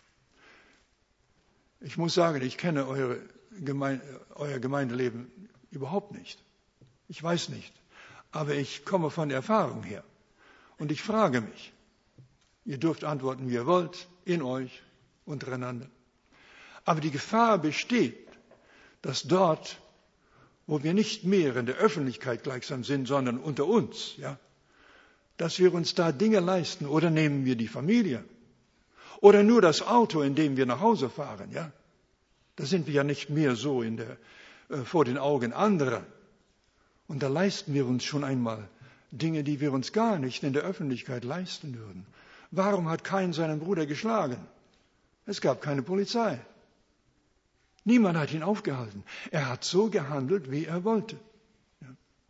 Ich muss sagen, ich kenne eure Gemeinde, euer Gemeindeleben überhaupt nicht. Ich weiß nicht. Aber ich komme von der Erfahrung her. Und ich frage mich, ihr dürft antworten, wie ihr wollt, in euch, untereinander. Aber die Gefahr besteht, dass dort, wo wir nicht mehr in der Öffentlichkeit gleichsam sind, sondern unter uns, ja, dass wir uns da Dinge leisten. Oder nehmen wir die Familie. Oder nur das Auto, in dem wir nach Hause fahren, ja. Da sind wir ja nicht mehr so in der, äh, vor den Augen anderer. Und da leisten wir uns schon einmal Dinge, die wir uns gar nicht in der Öffentlichkeit leisten würden. Warum hat Kain seinen Bruder geschlagen? Es gab keine Polizei. Niemand hat ihn aufgehalten. Er hat so gehandelt, wie er wollte. Ja.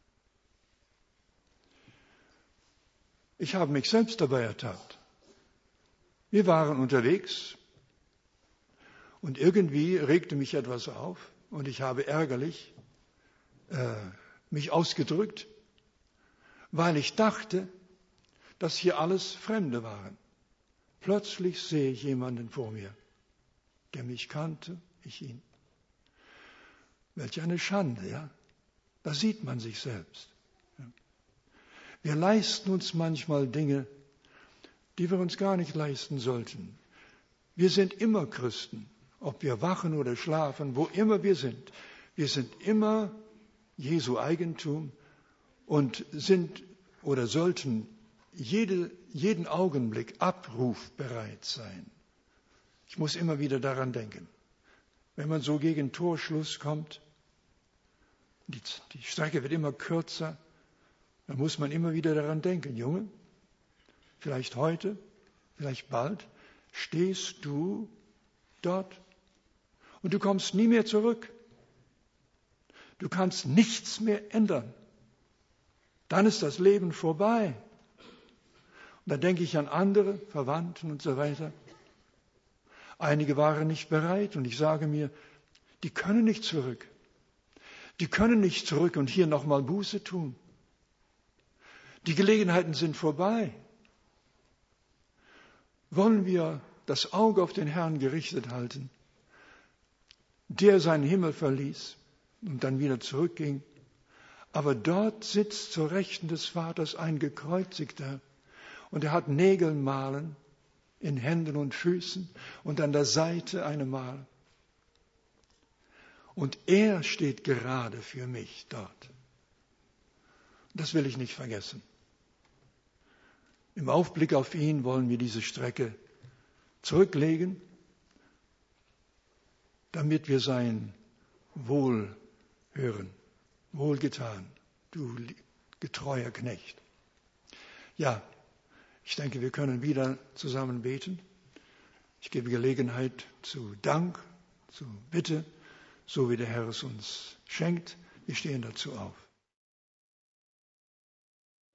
Ich habe mich selbst dabei ertappt. Wir waren unterwegs und irgendwie regte mich etwas auf und ich habe ärgerlich äh, mich ausgedrückt, weil ich dachte, dass hier alles Fremde waren. Plötzlich sehe ich jemanden vor mir, der mich kannte, ich ihn. Welch eine Schande, ja? Da sieht man sich selbst. Ja. Wir leisten uns manchmal Dinge, die wir uns gar nicht leisten sollten. Wir sind immer Christen, ob wir wachen oder schlafen, wo immer wir sind. Wir sind immer Jesu Eigentum und sind oder sollten jede, jeden Augenblick abrufbereit sein. Ich muss immer wieder daran denken. Wenn man so gegen Torschluss kommt, die, die Strecke wird immer kürzer, dann muss man immer wieder daran denken, Junge, vielleicht heute, vielleicht bald, stehst du dort und du kommst nie mehr zurück. Du kannst nichts mehr ändern. Dann ist das Leben vorbei. Und da denke ich an andere, Verwandten und so weiter. Einige waren nicht bereit und ich sage mir, die können nicht zurück. Die können nicht zurück und hier nochmal Buße tun. Die Gelegenheiten sind vorbei. Wollen wir das Auge auf den Herrn gerichtet halten, der seinen Himmel verließ und dann wieder zurückging, aber dort sitzt zur Rechten des Vaters ein Gekreuzigter und er hat Nägelmalen in Händen und Füßen und an der Seite eine Mal. Und er steht gerade für mich dort. Das will ich nicht vergessen. Im Aufblick auf ihn wollen wir diese Strecke zurücklegen, damit wir sein Wohl hören. Wohlgetan, du getreuer Knecht. Ja, ich denke, wir können wieder zusammen beten. Ich gebe Gelegenheit zu Dank, zu Bitte, so wie der Herr es uns schenkt. Wir stehen dazu auf.